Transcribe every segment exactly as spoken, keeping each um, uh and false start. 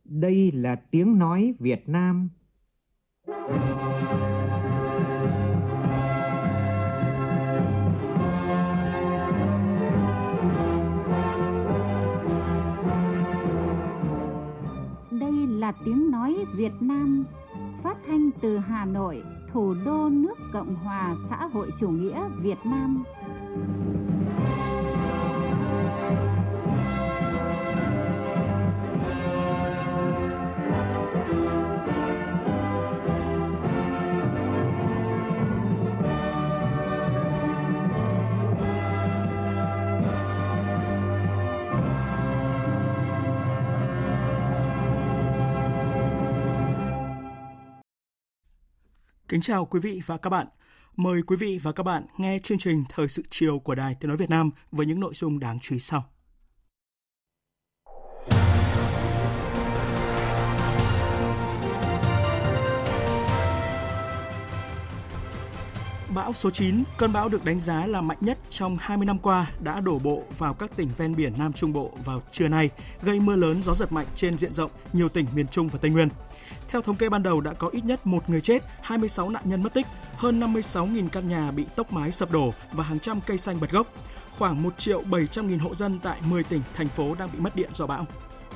Đây là tiếng nói Việt Nam. Đây là tiếng nói Việt Nam, phát thanh từ Hà Nội, thủ đô nước Cộng hòa xã hội chủ nghĩa Việt Nam. Kính chào quý vị và các bạn. Mời quý vị và các bạn nghe chương trình Thời sự chiều của Đài Tiếng nói Việt Nam với những nội dung đáng chú ý sau. Bão số chín, cơn bão được đánh giá là mạnh nhất trong hai mươi năm qua, đã đổ bộ vào các tỉnh ven biển Nam Trung Bộ vào trưa nay, gây mưa lớn, gió giật mạnh trên diện rộng nhiều tỉnh miền Trung và Tây Nguyên. Theo thống kê ban đầu đã có ít nhất một người chết, hai mươi sáu nạn nhân mất tích, hơn năm mươi sáu nghìn căn nhà bị tốc mái sập đổ và hàng trăm cây xanh bật gốc. Khoảng một triệu bảy trăm nghìn hộ dân tại mười tỉnh, thành phố đang bị mất điện do bão.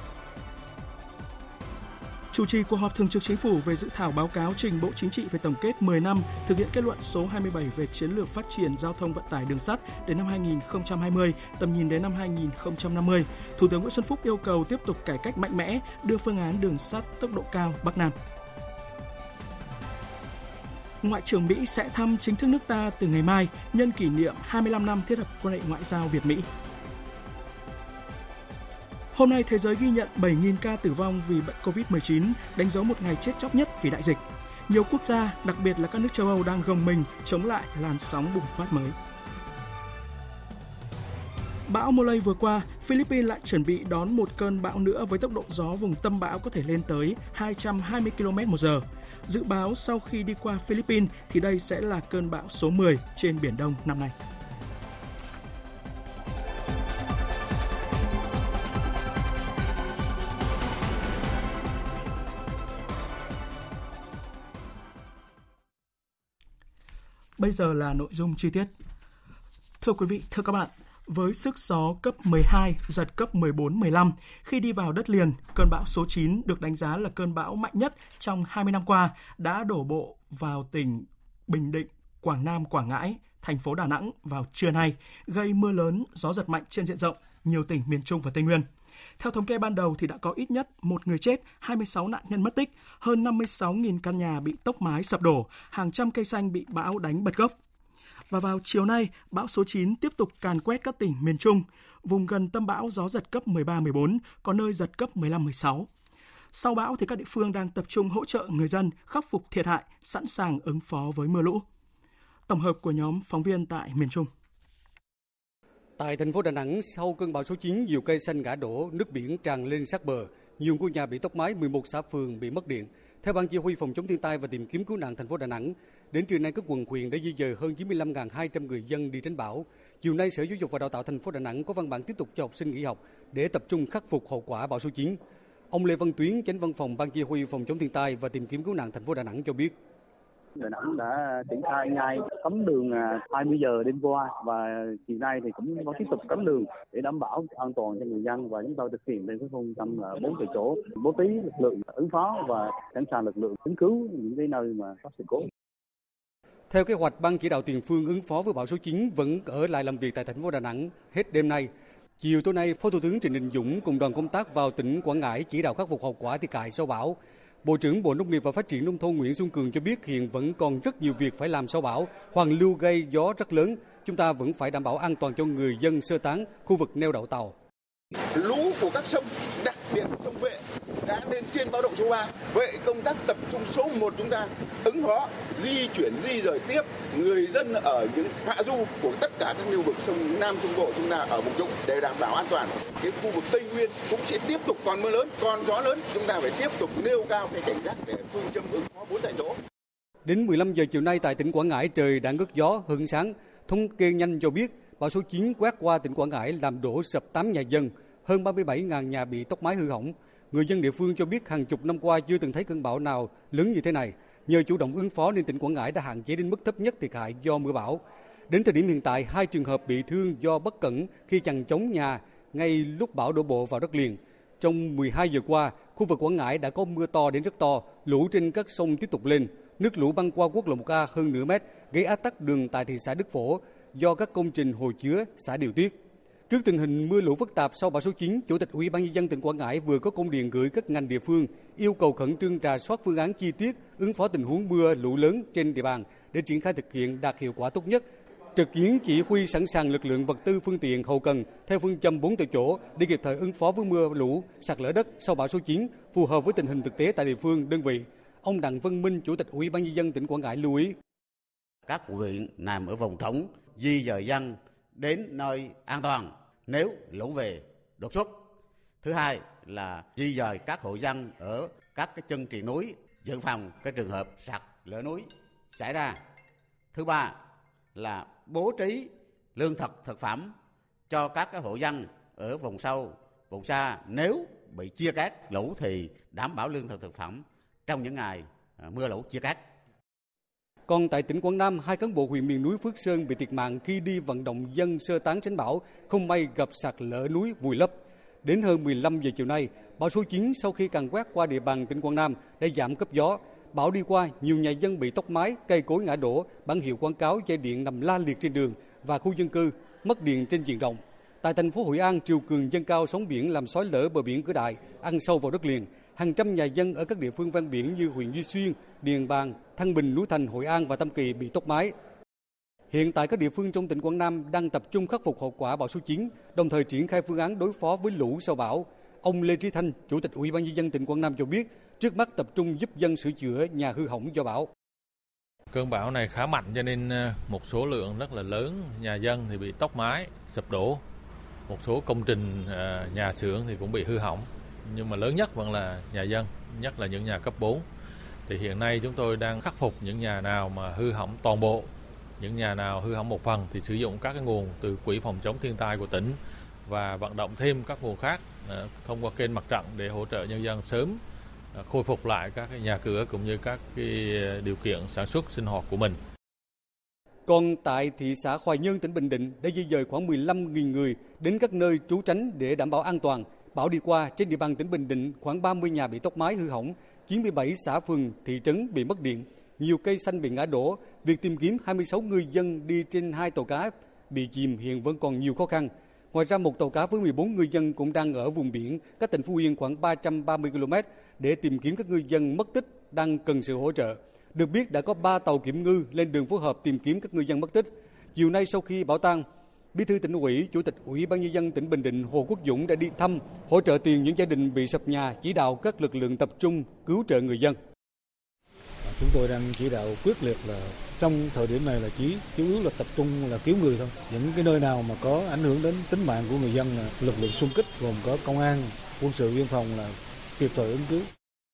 Chủ trì cuộc họp thường trực Chính phủ về dự thảo báo cáo trình Bộ Chính trị về tổng kết mười năm thực hiện kết luận số hai mươi bảy về chiến lược phát triển giao thông vận tải đường sắt đến năm hai nghìn không trăm hai mươi, tầm nhìn đến năm hai nghìn không trăm năm mươi, Thủ tướng Nguyễn Xuân Phúc yêu cầu tiếp tục cải cách mạnh mẽ, đưa phương án đường sắt tốc độ cao Bắc Nam. Ngoại trưởng Mỹ sẽ thăm chính thức nước ta từ ngày mai, nhân kỷ niệm hai mươi lăm năm thiết lập quan hệ ngoại giao Việt-Mỹ. Hôm nay, thế giới ghi nhận bảy nghìn ca tử vong vì bệnh covid mười chín, đánh dấu một ngày chết chóc nhất vì đại dịch. Nhiều quốc gia, đặc biệt là các nước châu Âu đang gồng mình chống lại làn sóng bùng phát mới. Bão Molay vừa qua, Philippines lại chuẩn bị đón một cơn bão nữa với tốc độ gió vùng tâm bão có thể lên tới hai trăm hai mươi ki lô mét một giờ. Dự báo sau khi đi qua Philippines thì đây sẽ là cơn bão số mười trên Biển Đông năm nay. Bây giờ là nội dung chi tiết. Thưa quý vị, thưa các bạn, với sức gió cấp mười hai, giật cấp mười bốn, mười lăm, khi đi vào đất liền, cơn bão số chín được đánh giá là cơn bão mạnh nhất trong hai mươi năm qua đã đổ bộ vào tỉnh Bình Định, Quảng Nam, Quảng Ngãi, thành phố Đà Nẵng vào trưa nay, gây mưa lớn, gió giật mạnh trên diện rộng nhiều tỉnh miền Trung và Tây Nguyên. Theo thống kê ban đầu thì đã có ít nhất một người chết, hai mươi sáu nạn nhân mất tích, hơn năm mươi sáu nghìn căn nhà bị tốc mái sập đổ, hàng trăm cây xanh bị bão đánh bật gốc. Và vào chiều nay, bão số chín tiếp tục càn quét các tỉnh miền Trung. Vùng gần tâm bão gió giật cấp mười ba, mười bốn, có nơi giật cấp mười lăm, mười sáu. Sau bão thì các địa phương đang tập trung hỗ trợ người dân khắc phục thiệt hại, sẵn sàng ứng phó với mưa lũ. Tổng hợp của nhóm phóng viên tại miền Trung. Tại thành phố Đà Nẵng, sau cơn bão số chín, nhiều cây xanh ngã đổ, nước biển tràn lên sát bờ, nhiều ngôi nhà bị tốc mái, mười một xã phường bị mất điện. Theo Ban Chỉ huy phòng chống thiên tai và tìm kiếm cứu nạn thành phố Đà Nẵng, đến trưa nay các quận huyện đã di dời hơn chín mươi lăm nghìn hai trăm người dân đi tránh bão. Chiều nay, Sở Giáo dục và Đào tạo thành phố Đà Nẵng có văn bản tiếp tục cho học sinh nghỉ học để tập trung khắc phục hậu quả bão số chín. Ông Lê Văn Tuyến, Chánh Văn phòng Ban Chỉ huy phòng chống thiên tai và tìm kiếm cứu nạn thành phố Đà Nẵng cho biết. Đà Nẵng đã triển khai ngay cấm đường hai mươi giờ đêm qua và chiều nay thì cũng có tiếp tục cấm đường để đảm bảo an toàn cho người dân, và chúng tôi thực hiện lên cái phương châm là bốn tại chỗ, bố trí lực lượng ứng phó và sẵn sàng lực lượng ứng cứu những cái nơi mà có sự cố. Theo kế hoạch, Ban chỉ đạo tiền phương ứng phó với bão số chín vẫn ở lại làm việc tại thành phố Đà Nẵng hết đêm nay. Chiều tối nay, Phó Thủ tướng Trịnh Đình Dũng cùng đoàn công tác vào tỉnh Quảng Ngãi chỉ đạo khắc phục hậu quả thiệt hại sau bão. Bộ trưởng Bộ Nông nghiệp và Phát triển Nông thôn Nguyễn Xuân Cường cho biết hiện vẫn còn rất nhiều việc phải làm sau bão. Hoàn lưu gây gió rất lớn, chúng ta vẫn phải đảm bảo an toàn cho người dân sơ tán khu vực neo đậu tàu. Lũ của các sông, đặc biệt sông Vệ đã lên trên báo động số ba. Vậy công tác tập trung số một chúng ta ứng phó, di chuyển di rời tiếp người dân ở những hạ du của tất cả các lưu vực sông Nam Trung Bộ chúng ta ở vùng trũng để đảm bảo an toàn. Cái khu vực Tây Nguyên cũng sẽ tiếp tục còn mưa lớn, còn gió lớn, chúng ta phải tiếp tục nêu cao cái cảnh giác để phương châm ứng phó bốn tại chỗ. Đến mười lăm giờ chiều nay tại tỉnh Quảng Ngãi trời đã ngớt gió hửng sáng. Thống kê nhanh cho biết bão số chín quét qua tỉnh Quảng Ngãi làm đổ sập tám nhà dân, hơn ba mươi bảy nghìn nhà bị tốc mái hư hỏng. Người dân địa phương cho biết hàng chục năm qua chưa từng thấy cơn bão nào lớn như thế này. Nhờ chủ động ứng phó nên tỉnh Quảng Ngãi đã hạn chế đến mức thấp nhất thiệt hại do mưa bão. Đến thời điểm hiện tại, hai trường hợp bị thương do bất cẩn khi chằng chống nhà ngay lúc bão đổ bộ vào đất liền. Trong mười hai giờ qua, khu vực Quảng Ngãi đã có mưa to đến rất to, lũ trên các sông tiếp tục lên. Nước lũ băng qua quốc lộ một A hơn nửa mét, gây ách tắc đường tại thị xã Đức Phổ do các công trình hồ chứa xả điều tiết. Trước tình hình mưa lũ phức tạp sau bão số chín, Chủ tịch Ủy ban Nhân dân tỉnh Quảng Ngãi vừa có công điện gửi các ngành địa phương yêu cầu khẩn trương rà soát phương án chi tiết ứng phó tình huống mưa lũ lớn trên địa bàn để triển khai thực hiện đạt hiệu quả tốt nhất. Trực chiến chỉ huy sẵn sàng lực lượng vật tư phương tiện hậu cần theo phương châm bốn tại chỗ để kịp thời ứng phó với mưa lũ, sạt lở đất sau bão số chín phù hợp với tình hình thực tế tại địa phương đơn vị. Ông Đặng Văn Minh, Chủ tịch Ủy ban Nhân dân tỉnh Quảng Ngãi lưu ý. Các huyện nằm ở vùng trũng, di dời dân đến nơi an toàn nếu lũ về đột xuất. Thứ hai là di dời các hộ dân ở các cái chân triền núi, dự phòng cái trường hợp sạt lở núi xảy ra. Thứ ba là bố trí lương thực thực phẩm cho các cái hộ dân ở vùng sâu, vùng xa, nếu bị chia cắt lũ thì đảm bảo lương thực thực phẩm trong những ngày mưa lũ chia cắt. Còn tại tỉnh Quảng Nam, hai cán bộ huyện miền núi Phước Sơn bị thiệt mạng khi đi vận động dân sơ tán tránh bão, không may gặp sạt lở núi vùi lấp. Đến hơn mười lăm giờ chiều nay, bão số chín sau khi càn quét qua địa bàn tỉnh Quảng Nam đã giảm cấp gió. Bão đi qua, nhiều nhà dân bị tốc mái, cây cối ngã đổ, bảng hiệu quảng cáo dây điện nằm la liệt trên đường và khu dân cư, mất điện trên diện rộng. Tại thành phố Hội An, triều cường dâng cao sóng biển làm xói lở bờ biển Cửa Đại, ăn sâu vào đất liền. Hàng trăm nhà dân ở các địa phương ven biển như huyện Duy Xuyên, Điền Bàn, Thăng Bình, Núi Thành, Hội An và Tam Kỳ bị tốc mái. Hiện tại các địa phương trong tỉnh Quảng Nam đang tập trung khắc phục hậu quả bão số chín, đồng thời triển khai phương án đối phó với lũ sau bão. Ông Lê Trí Thanh, Chủ tịch Ủy ban Nhân dân tỉnh Quảng Nam cho biết, trước mắt tập trung giúp dân sửa chữa nhà hư hỏng do bão. Cơn bão này khá mạnh cho nên một số lượng rất là lớn nhà dân thì bị tốc mái, sụp đổ. Một số công trình nhà xưởng thì cũng bị hư hỏng. Nhưng mà lớn nhất vẫn là nhà dân, nhất là những nhà cấp bốn. Thì hiện nay chúng tôi đang khắc phục những nhà nào mà hư hỏng toàn bộ, những nhà nào hư hỏng một phần thì sử dụng các cái nguồn từ quỹ phòng chống thiên tai của tỉnh và vận động thêm các nguồn khác thông qua kênh mặt trận để hỗ trợ nhân dân sớm khôi phục lại các cái nhà cửa cũng như các cái điều kiện sản xuất sinh hoạt của mình. Còn tại thị xã Hoài Nhơn, tỉnh Bình Định đã di dời khoảng mười lăm nghìn người đến các nơi trú tránh để đảm bảo an toàn. Bão đi qua, trên địa bàn tỉnh Bình Định khoảng ba mươi nhà bị tốc mái hư hỏng, chín mươi bảy xã phường, thị trấn bị mất điện, nhiều cây xanh bị ngã đổ. Việc tìm kiếm hai mươi sáu ngư dân đi trên hai tàu cá bị chìm hiện vẫn còn nhiều khó khăn. Ngoài ra, một tàu cá với mười bốn ngư dân cũng đang ở vùng biển cách tỉnh Phú Yên khoảng ba trăm ba mươi ki lô mét để tìm kiếm các ngư dân mất tích đang cần sự hỗ trợ. Được biết đã có ba tàu kiểm ngư lên đường phối hợp tìm kiếm các ngư dân mất tích. Chiều nay sau khi bão tan, Bí thư Tỉnh ủy, Chủ tịch Ủy ban Nhân dân tỉnh Bình Định Hồ Quốc Dũng đã đi thăm, hỗ trợ tiền những gia đình bị sập nhà, chỉ đạo các lực lượng tập trung cứu trợ người dân. Chúng tôi đang chỉ đạo quyết liệt là trong thời điểm này là chỉ chủ yếu là tập trung là cứu người thôi. Những cái nơi nào mà có ảnh hưởng đến tính mạng của người dân là lực lượng xung kích gồm có công an, quân sự, biên phòng là kịp thời ứng cứu.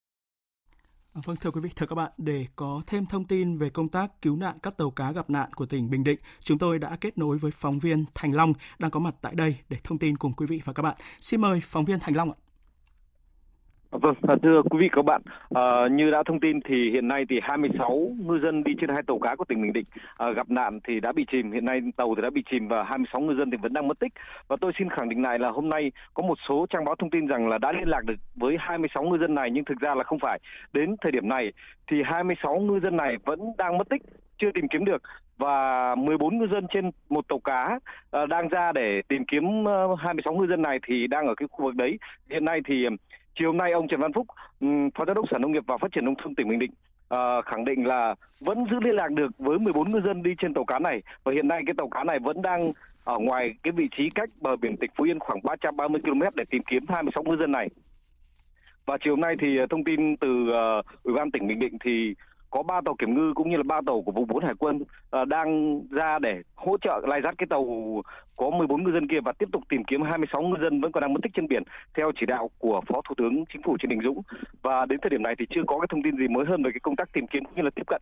Vâng, thưa quý vị, thưa các bạn, để có thêm thông tin về công tác cứu nạn các tàu cá gặp nạn của tỉnh Bình Định, chúng tôi đã kết nối với phóng viên Thành Long đang có mặt tại đây để thông tin cùng quý vị và các bạn. Xin mời phóng viên Thành Long ạ. Vâng, thưa quý vị và các bạn, à, như đã thông tin thì hiện nay thì hai mươi sáu ngư dân đi trên hai tàu cá của tỉnh Bình Định à, gặp nạn thì đã bị chìm. Hiện nay tàu thì đã bị chìm và hai mươi sáu ngư dân thì vẫn đang mất tích. Và tôi xin khẳng định lại là hôm nay có một số trang báo thông tin rằng là đã liên lạc được với hai mươi sáu ngư dân này, nhưng thực ra là không phải. Đến thời điểm này thì hai mươi sáu ngư dân này vẫn đang mất tích, chưa tìm kiếm được. Và mười bốn ngư dân trên một tàu cá uh, đang ra để tìm kiếm uh, hai mươi sáu ngư dân này thì đang ở cái khu vực đấy. Hiện nay thì chiều hôm nay ông Trần Văn Phúc, um, Phó Giám đốc Sở Nông nghiệp và Phát triển Nông thôn tỉnh Bình Định uh, khẳng định là vẫn giữ liên lạc được với mười bốn ngư dân đi trên tàu cá này. Và hiện nay cái tàu cá này vẫn đang ở ngoài cái vị trí cách bờ biển tỉnh Phú Yên khoảng ba trăm ba mươi ki lô mét để tìm kiếm hai mươi sáu ngư dân này. Và chiều hôm nay thì thông tin từ uh, Ủy ban tỉnh Bình Định thì có ba tàu kiểm ngư cũng như là ba tàu của vùng bốn Hải quân uh, đang ra để hỗ trợ lai dắt cái tàu có mười bốn ngư dân kia và tiếp tục tìm kiếm hai mươi sáu ngư dân vẫn còn đang mất tích trên biển theo chỉ đạo của Phó Thủ tướng Chính phủ Trịnh Đình Dũng. Và đến thời điểm này thì chưa có cái thông tin gì mới hơn về cái công tác tìm kiếm cũng như là tiếp cận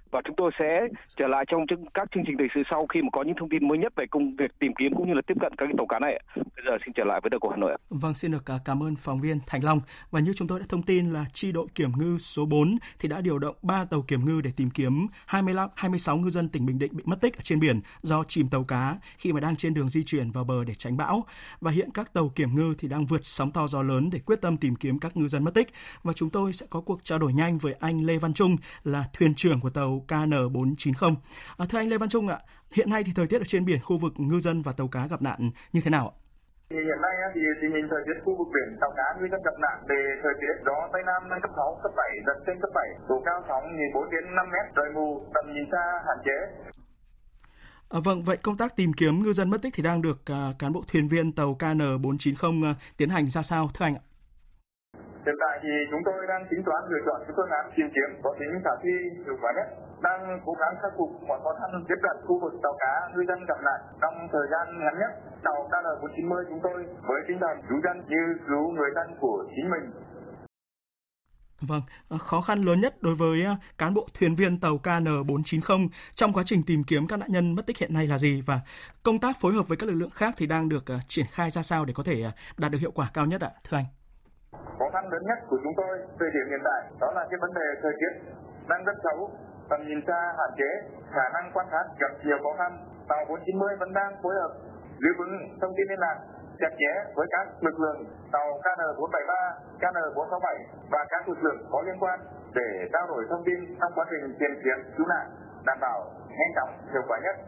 Và chúng tôi sẽ trở lại trong các chương trình thời sự sau khi mà có những thông tin mới nhất về công việc tìm kiếm cũng như là tiếp cận các cái tàu cá này. Bây giờ xin trở lại với Đài Hà Nội. Vâng, xin được cảm ơn phóng viên Thành Long. Và như chúng tôi đã thông tin là chi đội kiểm ngư số bốn thì đã điều động ba tàu kiểm ngư để tìm kiếm hai mươi lăm, hai mươi sáu ngư dân tỉnh Bình Định bị mất tích ở trên biển do chìm tàu cá khi mà đang trên đường di chuyển vào bờ để tránh bão. Và hiện các tàu kiểm ngư thì đang vượt sóng to gió lớn để quyết tâm tìm kiếm các ngư dân mất tích. Và chúng tôi sẽ có cuộc trao đổi nhanh với anh Lê Văn Trung là thuyền trưởng của tàu K N bốn chín không. À, thưa anh Lê Văn Trung ạ, hiện nay thì thời tiết ở trên biển khu vực ngư dân và tàu cá gặp nạn như thế nào ạ? Thì hiện nay thì tình hình thời tiết khu vực biển tàu cá ngư dân gặp nạn về thời tiết gió tây nam lên cấp sáu, cấp bảy, giật trên cấp bảy, độ cao sóng từ bốn đến năm mét, trời mù, tầm nhìn xa hạn chế. À, vâng, vậy công tác tìm kiếm ngư dân mất tích thì đang được uh, cán bộ thuyền viên tàu K N bốn chín không uh, tiến hành ra sao thưa anh ạ? Hiện tại thì chúng tôi đang tính toán lựa chọn cái phương án tìm kiếm có tính khả thi hiệu quả nhất, đang cố gắng khắc phục mọi khó khăn tiếp cận khu vực tàu cá ngư dân gặp nạn trong thời gian ngắn nhất. Tàu K N bốn chín không chúng tôi với tinh thần cứu dân như cứu người thân của chính mình. Vâng, khó khăn lớn nhất đối với cán bộ thuyền viên tàu K N bốn chín không trong quá trình tìm kiếm các nạn nhân mất tích hiện nay là gì, và công tác phối hợp với các lực lượng khác thì đang được triển khai ra sao để có thể đạt được hiệu quả cao nhất ạ, thưa anh? Khó khăn lớn nhất của chúng tôi thời điểm hiện tại đó là cái vấn đề thời tiết đang rất xấu, tầm nhìn xa hạn chế, khả năng quan sát gặp nhiều khó khăn. Tàu bốn chín không vẫn đang phối hợp giữ vững thông tin liên lạc chặt chẽ với các lực lượng tàu K N bốn bảy ba, K N bốn sáu bảy và các lực lượng có liên quan để trao đổi thông tin trong quá trình tìm kiếm cứu nạn, đảm bảo nhanh chóng, hiệu quả nhất.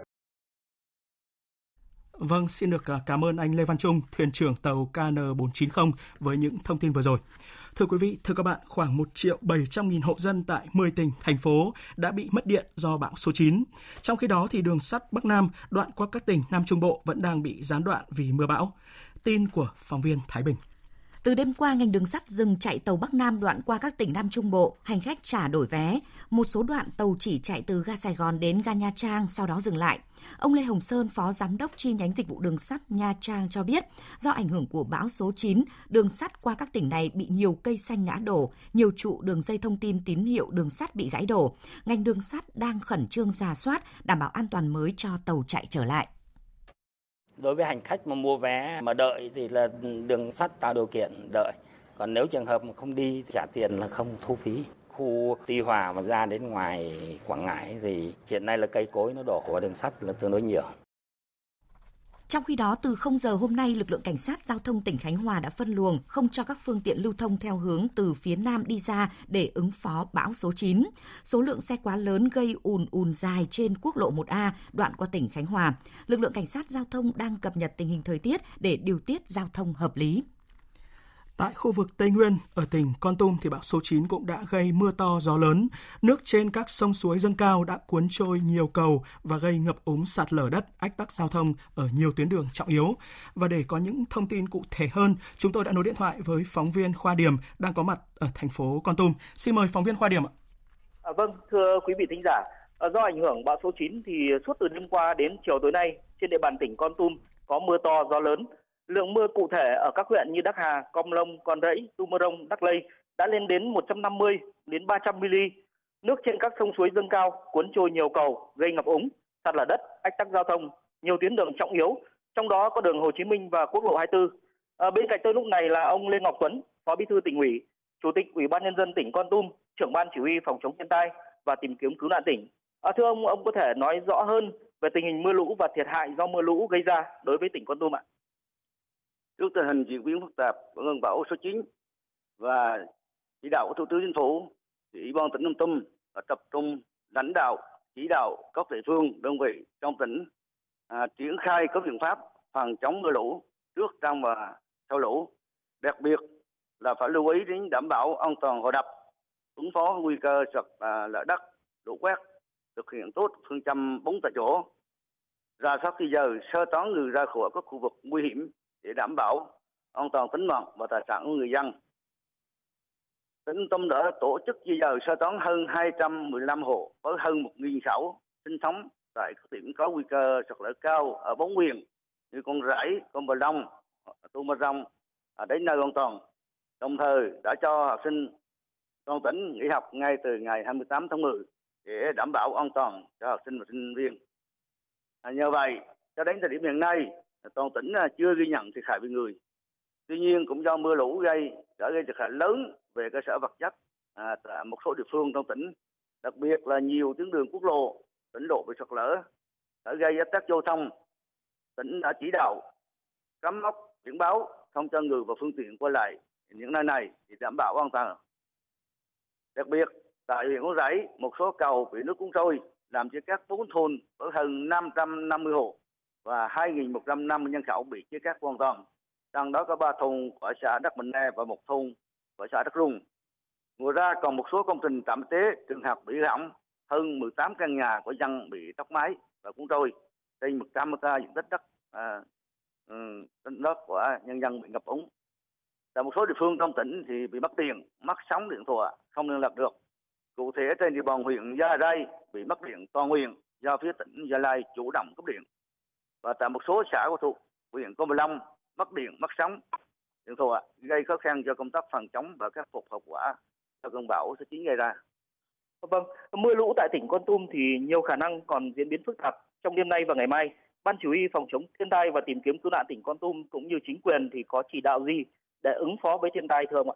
Vâng, xin được cảm ơn anh Lê Văn Trung, thuyền trưởng tàu K N bốn chín không với những thông tin vừa rồi. Thưa quý vị, thưa các bạn, khoảng một triệu bảy trăm nghìn hộ dân tại mười tỉnh, thành phố đã bị mất điện do bão số chín. Trong khi đó, thì đường sắt Bắc Nam đoạn qua các tỉnh Nam Trung Bộ vẫn đang bị gián đoạn vì mưa bão. Tin của phóng viên Thái Bình. Từ đêm qua, ngành đường sắt dừng chạy tàu Bắc Nam đoạn qua các tỉnh Nam Trung Bộ, hành khách trả đổi vé. Một số đoạn tàu chỉ chạy từ ga Sài Gòn đến ga Nha Trang, sau đó dừng lại. Ông Lê Hồng Sơn, Phó Giám đốc chi nhánh dịch vụ đường sắt Nha Trang cho biết, do ảnh hưởng của bão số chín, đường sắt qua các tỉnh này bị nhiều cây xanh ngã đổ, nhiều trụ đường dây thông tin tín hiệu đường sắt bị gãy đổ. Ngành đường sắt đang khẩn trương rà soát, đảm bảo an toàn mới cho tàu chạy trở lại. Đối với hành khách mà mua vé mà đợi thì là đường sắt tạo điều kiện đợi. Còn nếu trường hợp mà không đi trả tiền là không thu phí. Khu Tuy Hòa mà ra đến ngoài Quảng Ngãi thì hiện nay là cây cối nó đổ vào đường sắt là tương đối nhiều. Trong khi đó, từ không giờ hôm nay, lực lượng cảnh sát giao thông tỉnh Khánh Hòa đã phân luồng không cho các phương tiện lưu thông theo hướng từ phía Nam đi ra để ứng phó bão số chín. Số lượng xe quá lớn gây ùn ùn dài trên quốc lộ một A đoạn qua tỉnh Khánh Hòa. Lực lượng cảnh sát giao thông đang cập nhật tình hình thời tiết để điều tiết giao thông hợp lý. Tại khu vực Tây Nguyên, ở tỉnh Kon Tum thì bão số chín cũng đã gây mưa to gió lớn. Nước trên các sông suối dâng cao đã cuốn trôi nhiều cầu và gây ngập úng sạt lở đất, ách tắc giao thông ở nhiều tuyến đường trọng yếu. Và để có những thông tin cụ thể hơn, chúng tôi đã nối điện thoại với phóng viên Khoa Điểm đang có mặt ở thành phố Kon Tum. Xin mời phóng viên Khoa Điểm ạ. À, vâng, thưa quý vị thính giả, do ảnh hưởng bão số chín thì suốt từ đêm qua đến chiều tối nay trên địa bàn tỉnh Kon Tum có mưa to gió lớn. Lượng mưa cụ thể ở các huyện như Đắc Hà, Com Lông, Con Rẫy, Tumorong, Đắc Lây đã lên đến một trăm năm mươi đến ba trăm mi-li-mét. Nước trên các sông suối dâng cao, cuốn trôi nhiều cầu, gây ngập úng, sạt lở đất, ách tắc giao thông, nhiều tuyến đường trọng yếu, trong đó có đường Hồ Chí Minh và quốc lộ hai mươi tư. À, bên cạnh tôi lúc này là ông Lê Ngọc Tuấn, Phó Bí thư Tỉnh ủy, Chủ tịch Ủy ban Nhân dân tỉnh Kon Tum, trưởng ban chỉ huy phòng chống thiên tai và tìm kiếm cứu nạn tỉnh. À, thưa ông, ông có thể nói rõ hơn về tình hình mưa lũ và thiệt hại do mưa lũ gây ra đối với tỉnh Kon Tum ạ? Trước tình hình diễn biến phức tạp của cơn bão số chín và chỉ đạo của Thủ tướng Chính phủ, thì Ủy ban tỉnh Kon Tum đã tập trung lãnh đạo chỉ đạo các địa phương đơn vị trong tỉnh à, triển khai các biện pháp phòng chống mưa lũ trước, trong và sau lũ. Đặc biệt là phải lưu ý đến đảm bảo an toàn hồ đập, ứng phó nguy cơ sạt à, lở đất, lũ quét, thực hiện tốt phương châm bốn tại chỗ, rà soát di dời sơ tán người ra khỏi các khu vực nguy hiểm để đảm bảo an toàn tính mạng và tài sản của người dân. Tỉnh Kon Tum đã tổ chức di dời sơ tán hơn hai trăm mười lăm hộ với hơn một nghìn khẩu sinh sống tại các điểm có nguy cơ sạt lở cao ở bốn huyện như Con Rẫy, Con Bờ Long, Tumorong đến nơi an toàn. Đồng thời đã cho học sinh toàn tỉnh nghỉ học ngay từ ngày hai mươi tám tháng mười. để đảm bảo an toàn cho học sinh và sinh viên. À, nhờ vậy, cho đến thời điểm hiện nay, toàn tỉnh chưa ghi nhận thiệt hại về người. Tuy nhiên, cũng do mưa lũ gây đã gây thiệt hại lớn về cơ sở vật chất à, tại một số địa phương trong tỉnh, đặc biệt là nhiều tuyến đường quốc lộ, tỉnh lộ bị sạt lở đã gây ách tắc giao thông. Tỉnh đã chỉ đạo cắm mốc biển báo không cho người và phương tiện qua lại những nơi này để đảm bảo an toàn. Đặc biệt tại huyện Cron Rẫy, một số cầu bị nước cuốn trôi làm cho các bốn thôn ở hơn năm trăm năm mươi hộ và hai nghìn một trăm năm mươi nhân khẩu bị chia cắt hoàn toàn. Trong đó có ba thôn của xã Đắc Bình E và một thôn của xã Đắc Rung. Ngoài ra còn một số công trình tạm tế trường học bị hư hỏng, hơn mười tám căn nhà của dân bị tốc mái và cuốn trôi, trên một trăm ha diện tích đất à, đất của nhân dân bị ngập úng. Tại một số địa phương trong tỉnh thì bị mất điện, mất sóng điện thoại, không liên lạc được. Cụ thể trên địa bàn huyện Gia Lai bị mất điện toàn huyện do phía tỉnh Gia Lai chủ động cúp điện. Và tại một số xã của thuộc huyện Con Plong Long mất điện, mất sóng điện thoại, gây khó khăn cho công tác phòng chống và khắc phục hậu quả do cơn bão số chín gây ra. Vâng, mưa lũ tại tỉnh Kon Tum thì nhiều khả năng còn diễn biến phức tạp. Trong đêm nay và ngày mai, Ban Chỉ huy phòng chống thiên tai và tìm kiếm cứu nạn tỉnh Kon Tum cũng như chính quyền thì có chỉ đạo gì để ứng phó với thiên tai thưa ông ạ?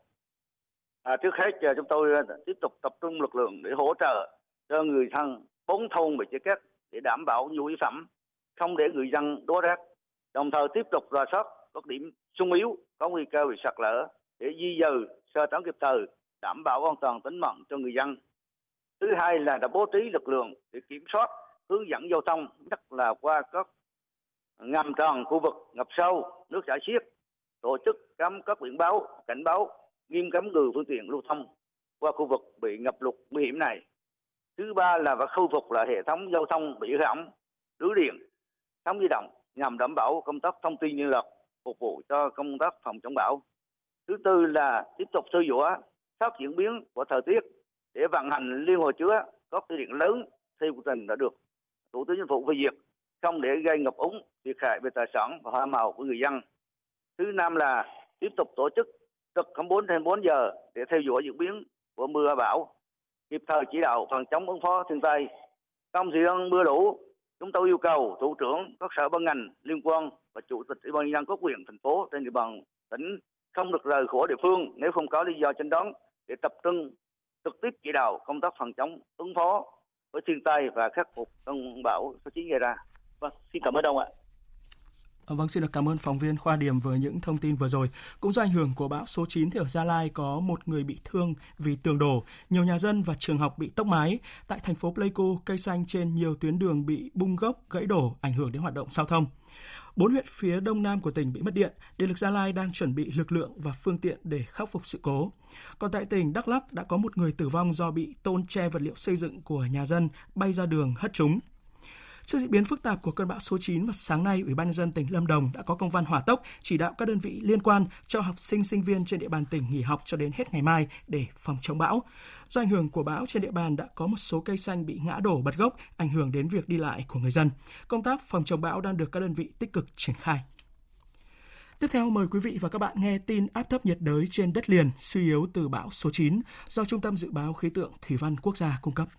À, trước hết chúng tôi tiếp tục tập trung lực lượng để hỗ trợ cho người dân bốn thôn bị chia cắt để đảm bảo nhu yếu phẩm, không để người dân đói rét. Đồng thời tiếp tục rà soát các điểm xung yếu có nguy cơ bị sạt lở để di dời sơ tán kịp thời, đảm bảo an toàn tính mạng cho người dân. Thứ hai là đã bố trí lực lượng để kiểm soát, hướng dẫn giao thông, nhất là qua các ngầm tràn khu vực ngập sâu, nước chảy xiết, tổ chức cắm các biển báo, cảnh báo, nghiêm cấm người phương tiện lưu thông qua khu vực bị ngập lụt nguy hiểm này. Thứ ba là phải khôi phục lại hệ thống giao thông bị hư hỏng, lưới điện, sóng di động nhằm đảm bảo công tác thông tin liên lạc phục vụ cho công tác phòng chống bão. Thứ tư là tiếp tục theo dõi sát diễn biến của thời tiết để vận hành liên hồ chứa các thủy điện lớn theo quy trình đã được Thủ tướng Chính phủ phê duyệt, không để gây ngập úng, thiệt hại về tài sản và hoa màu của người dân. Thứ năm là tiếp tục tổ chức trực hai mươi bốn trên bốn giờ để theo dõi diễn biến của mưa bão, kịp thời chỉ đạo phòng chống ứng phó thiên tai. Trong thời gian mưa lũ, chúng tôi yêu cầu thủ trưởng các sở ban ngành liên quan và chủ tịch ủy ban nhân dân các huyện thành phố trên địa bàn tỉnh không được rời khỏi địa phương nếu không có lý do chính đáng, để tập trung trực tiếp chỉ đạo công tác phòng chống ứng phó với thiên tai và khắc phục cơn bão số chín gây ra. Vâng, xin cảm ơn ông ạ. Vâng, xin được cảm ơn phóng viên Khoa Điểm với những thông tin vừa rồi. Cũng do ảnh hưởng của bão số chín thì ở Gia Lai có một người bị thương vì tường đổ, nhiều nhà dân và trường học bị tốc mái. Tại thành phố Pleiku, cây xanh trên nhiều tuyến đường bị bung gốc, gãy đổ, ảnh hưởng đến hoạt động giao thông. Bốn huyện phía đông nam của tỉnh bị mất điện, Điện lực Gia Lai đang chuẩn bị lực lượng và phương tiện để khắc phục sự cố. Còn tại tỉnh Đắk Lắk đã có một người tử vong do bị tôn tre vật liệu xây dựng của nhà dân bay ra đường hất trúng. Trước diễn biến phức tạp của cơn bão số chín, vào sáng nay, Ủy ban nhân dân tỉnh Lâm Đồng đã có công văn hỏa tốc chỉ đạo các đơn vị liên quan cho học sinh sinh viên trên địa bàn tỉnh nghỉ học cho đến hết ngày mai để phòng chống bão. Do ảnh hưởng của bão, trên địa bàn đã có một số cây xanh bị ngã đổ bật gốc, ảnh hưởng đến việc đi lại của người dân. Công tác phòng chống bão đang được các đơn vị tích cực triển khai. Tiếp theo mời quý vị và các bạn nghe tin áp thấp nhiệt đới trên đất liền suy yếu từ bão số chín do Trung tâm Dự báo Khí tượng Thủy văn Quốc gia cung cấp.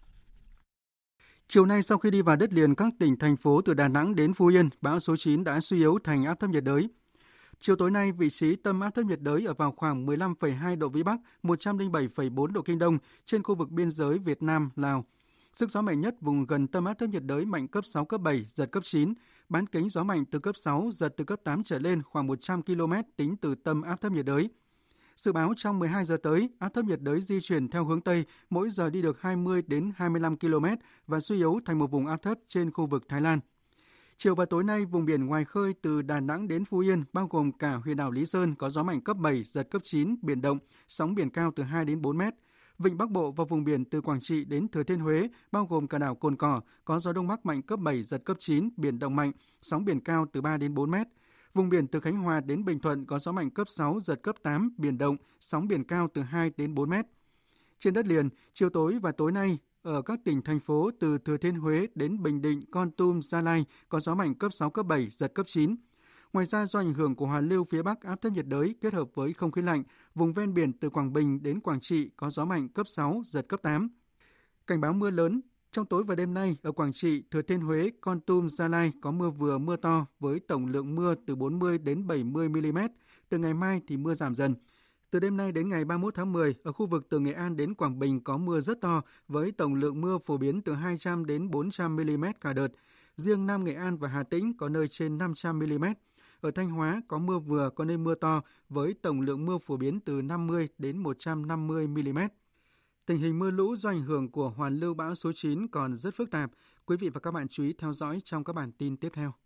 Chiều nay, sau khi đi vào đất liền các tỉnh, thành phố từ Đà Nẵng đến Phú Yên, bão số chín đã suy yếu thành áp thấp nhiệt đới. Chiều tối nay, vị trí tâm áp thấp nhiệt đới ở vào khoảng mười lăm phẩy hai độ Vĩ Bắc, một trăm lẻ bảy phẩy bốn độ Kinh Đông trên khu vực biên giới Việt Nam, Lào. Sức gió mạnh nhất vùng gần tâm áp thấp nhiệt đới mạnh cấp sáu, cấp bảy, giật cấp chín. Bán kính gió mạnh từ cấp sáu, giật từ cấp tám trở lên khoảng một trăm ki lô mét tính từ tâm áp thấp nhiệt đới. Dự báo trong mười hai giờ tới, áp thấp nhiệt đới di chuyển theo hướng Tây, mỗi giờ đi được hai mươi đến hai mươi lăm ki lô mét và suy yếu thành một vùng áp thấp trên khu vực Thái Lan. Chiều và tối nay, vùng biển ngoài khơi từ Đà Nẵng đến Phú Yên, bao gồm cả huyện đảo Lý Sơn, có gió mạnh cấp bảy, giật cấp chín, biển động, sóng biển cao từ hai đến bốn mét. Vịnh Bắc Bộ và vùng biển từ Quảng Trị đến Thừa Thiên Huế, bao gồm cả đảo Cồn Cỏ, có gió Đông Bắc mạnh cấp bảy, giật cấp chín, biển động mạnh, sóng biển cao từ ba đến bốn mét. Vùng biển từ Khánh Hòa đến Bình Thuận có gió mạnh cấp sáu, giật cấp tám, biển động, sóng biển cao từ hai đến bốn mét. Trên đất liền, chiều tối và tối nay, ở các tỉnh, thành phố từ Thừa Thiên Huế đến Bình Định, Kon Tum, Gia Lai có gió mạnh cấp sáu, cấp bảy, giật cấp chín. Ngoài ra, do ảnh hưởng của hoàn lưu phía Bắc áp thấp nhiệt đới kết hợp với không khí lạnh, vùng ven biển từ Quảng Bình đến Quảng Trị có gió mạnh cấp sáu, giật cấp tám. Cảnh báo mưa lớn Trong tối và đêm nay, ở Quảng Trị, Thừa Thiên Huế, Kon Tum, Gia Lai có mưa vừa mưa to với tổng lượng mưa từ bốn mươi đến bảy mươi mi-li-mét. Từ ngày mai thì mưa giảm dần. Từ đêm nay đến ngày ba mươi mốt tháng mười, ở khu vực từ Nghệ An đến Quảng Bình có mưa rất to với tổng lượng mưa phổ biến từ hai trăm đến bốn trăm mi-li-mét cả đợt. Riêng Nam Nghệ An và Hà Tĩnh có nơi trên năm trăm mi-li-mét. Ở Thanh Hóa có mưa vừa, có nơi mưa to với tổng lượng mưa phổ biến từ năm mươi đến một trăm năm mươi mi-li-mét. Tình hình mưa lũ do ảnh hưởng của hoàn lưu bão số chín còn rất phức tạp. Quý vị và các bạn chú ý theo dõi trong các bản tin tiếp theo.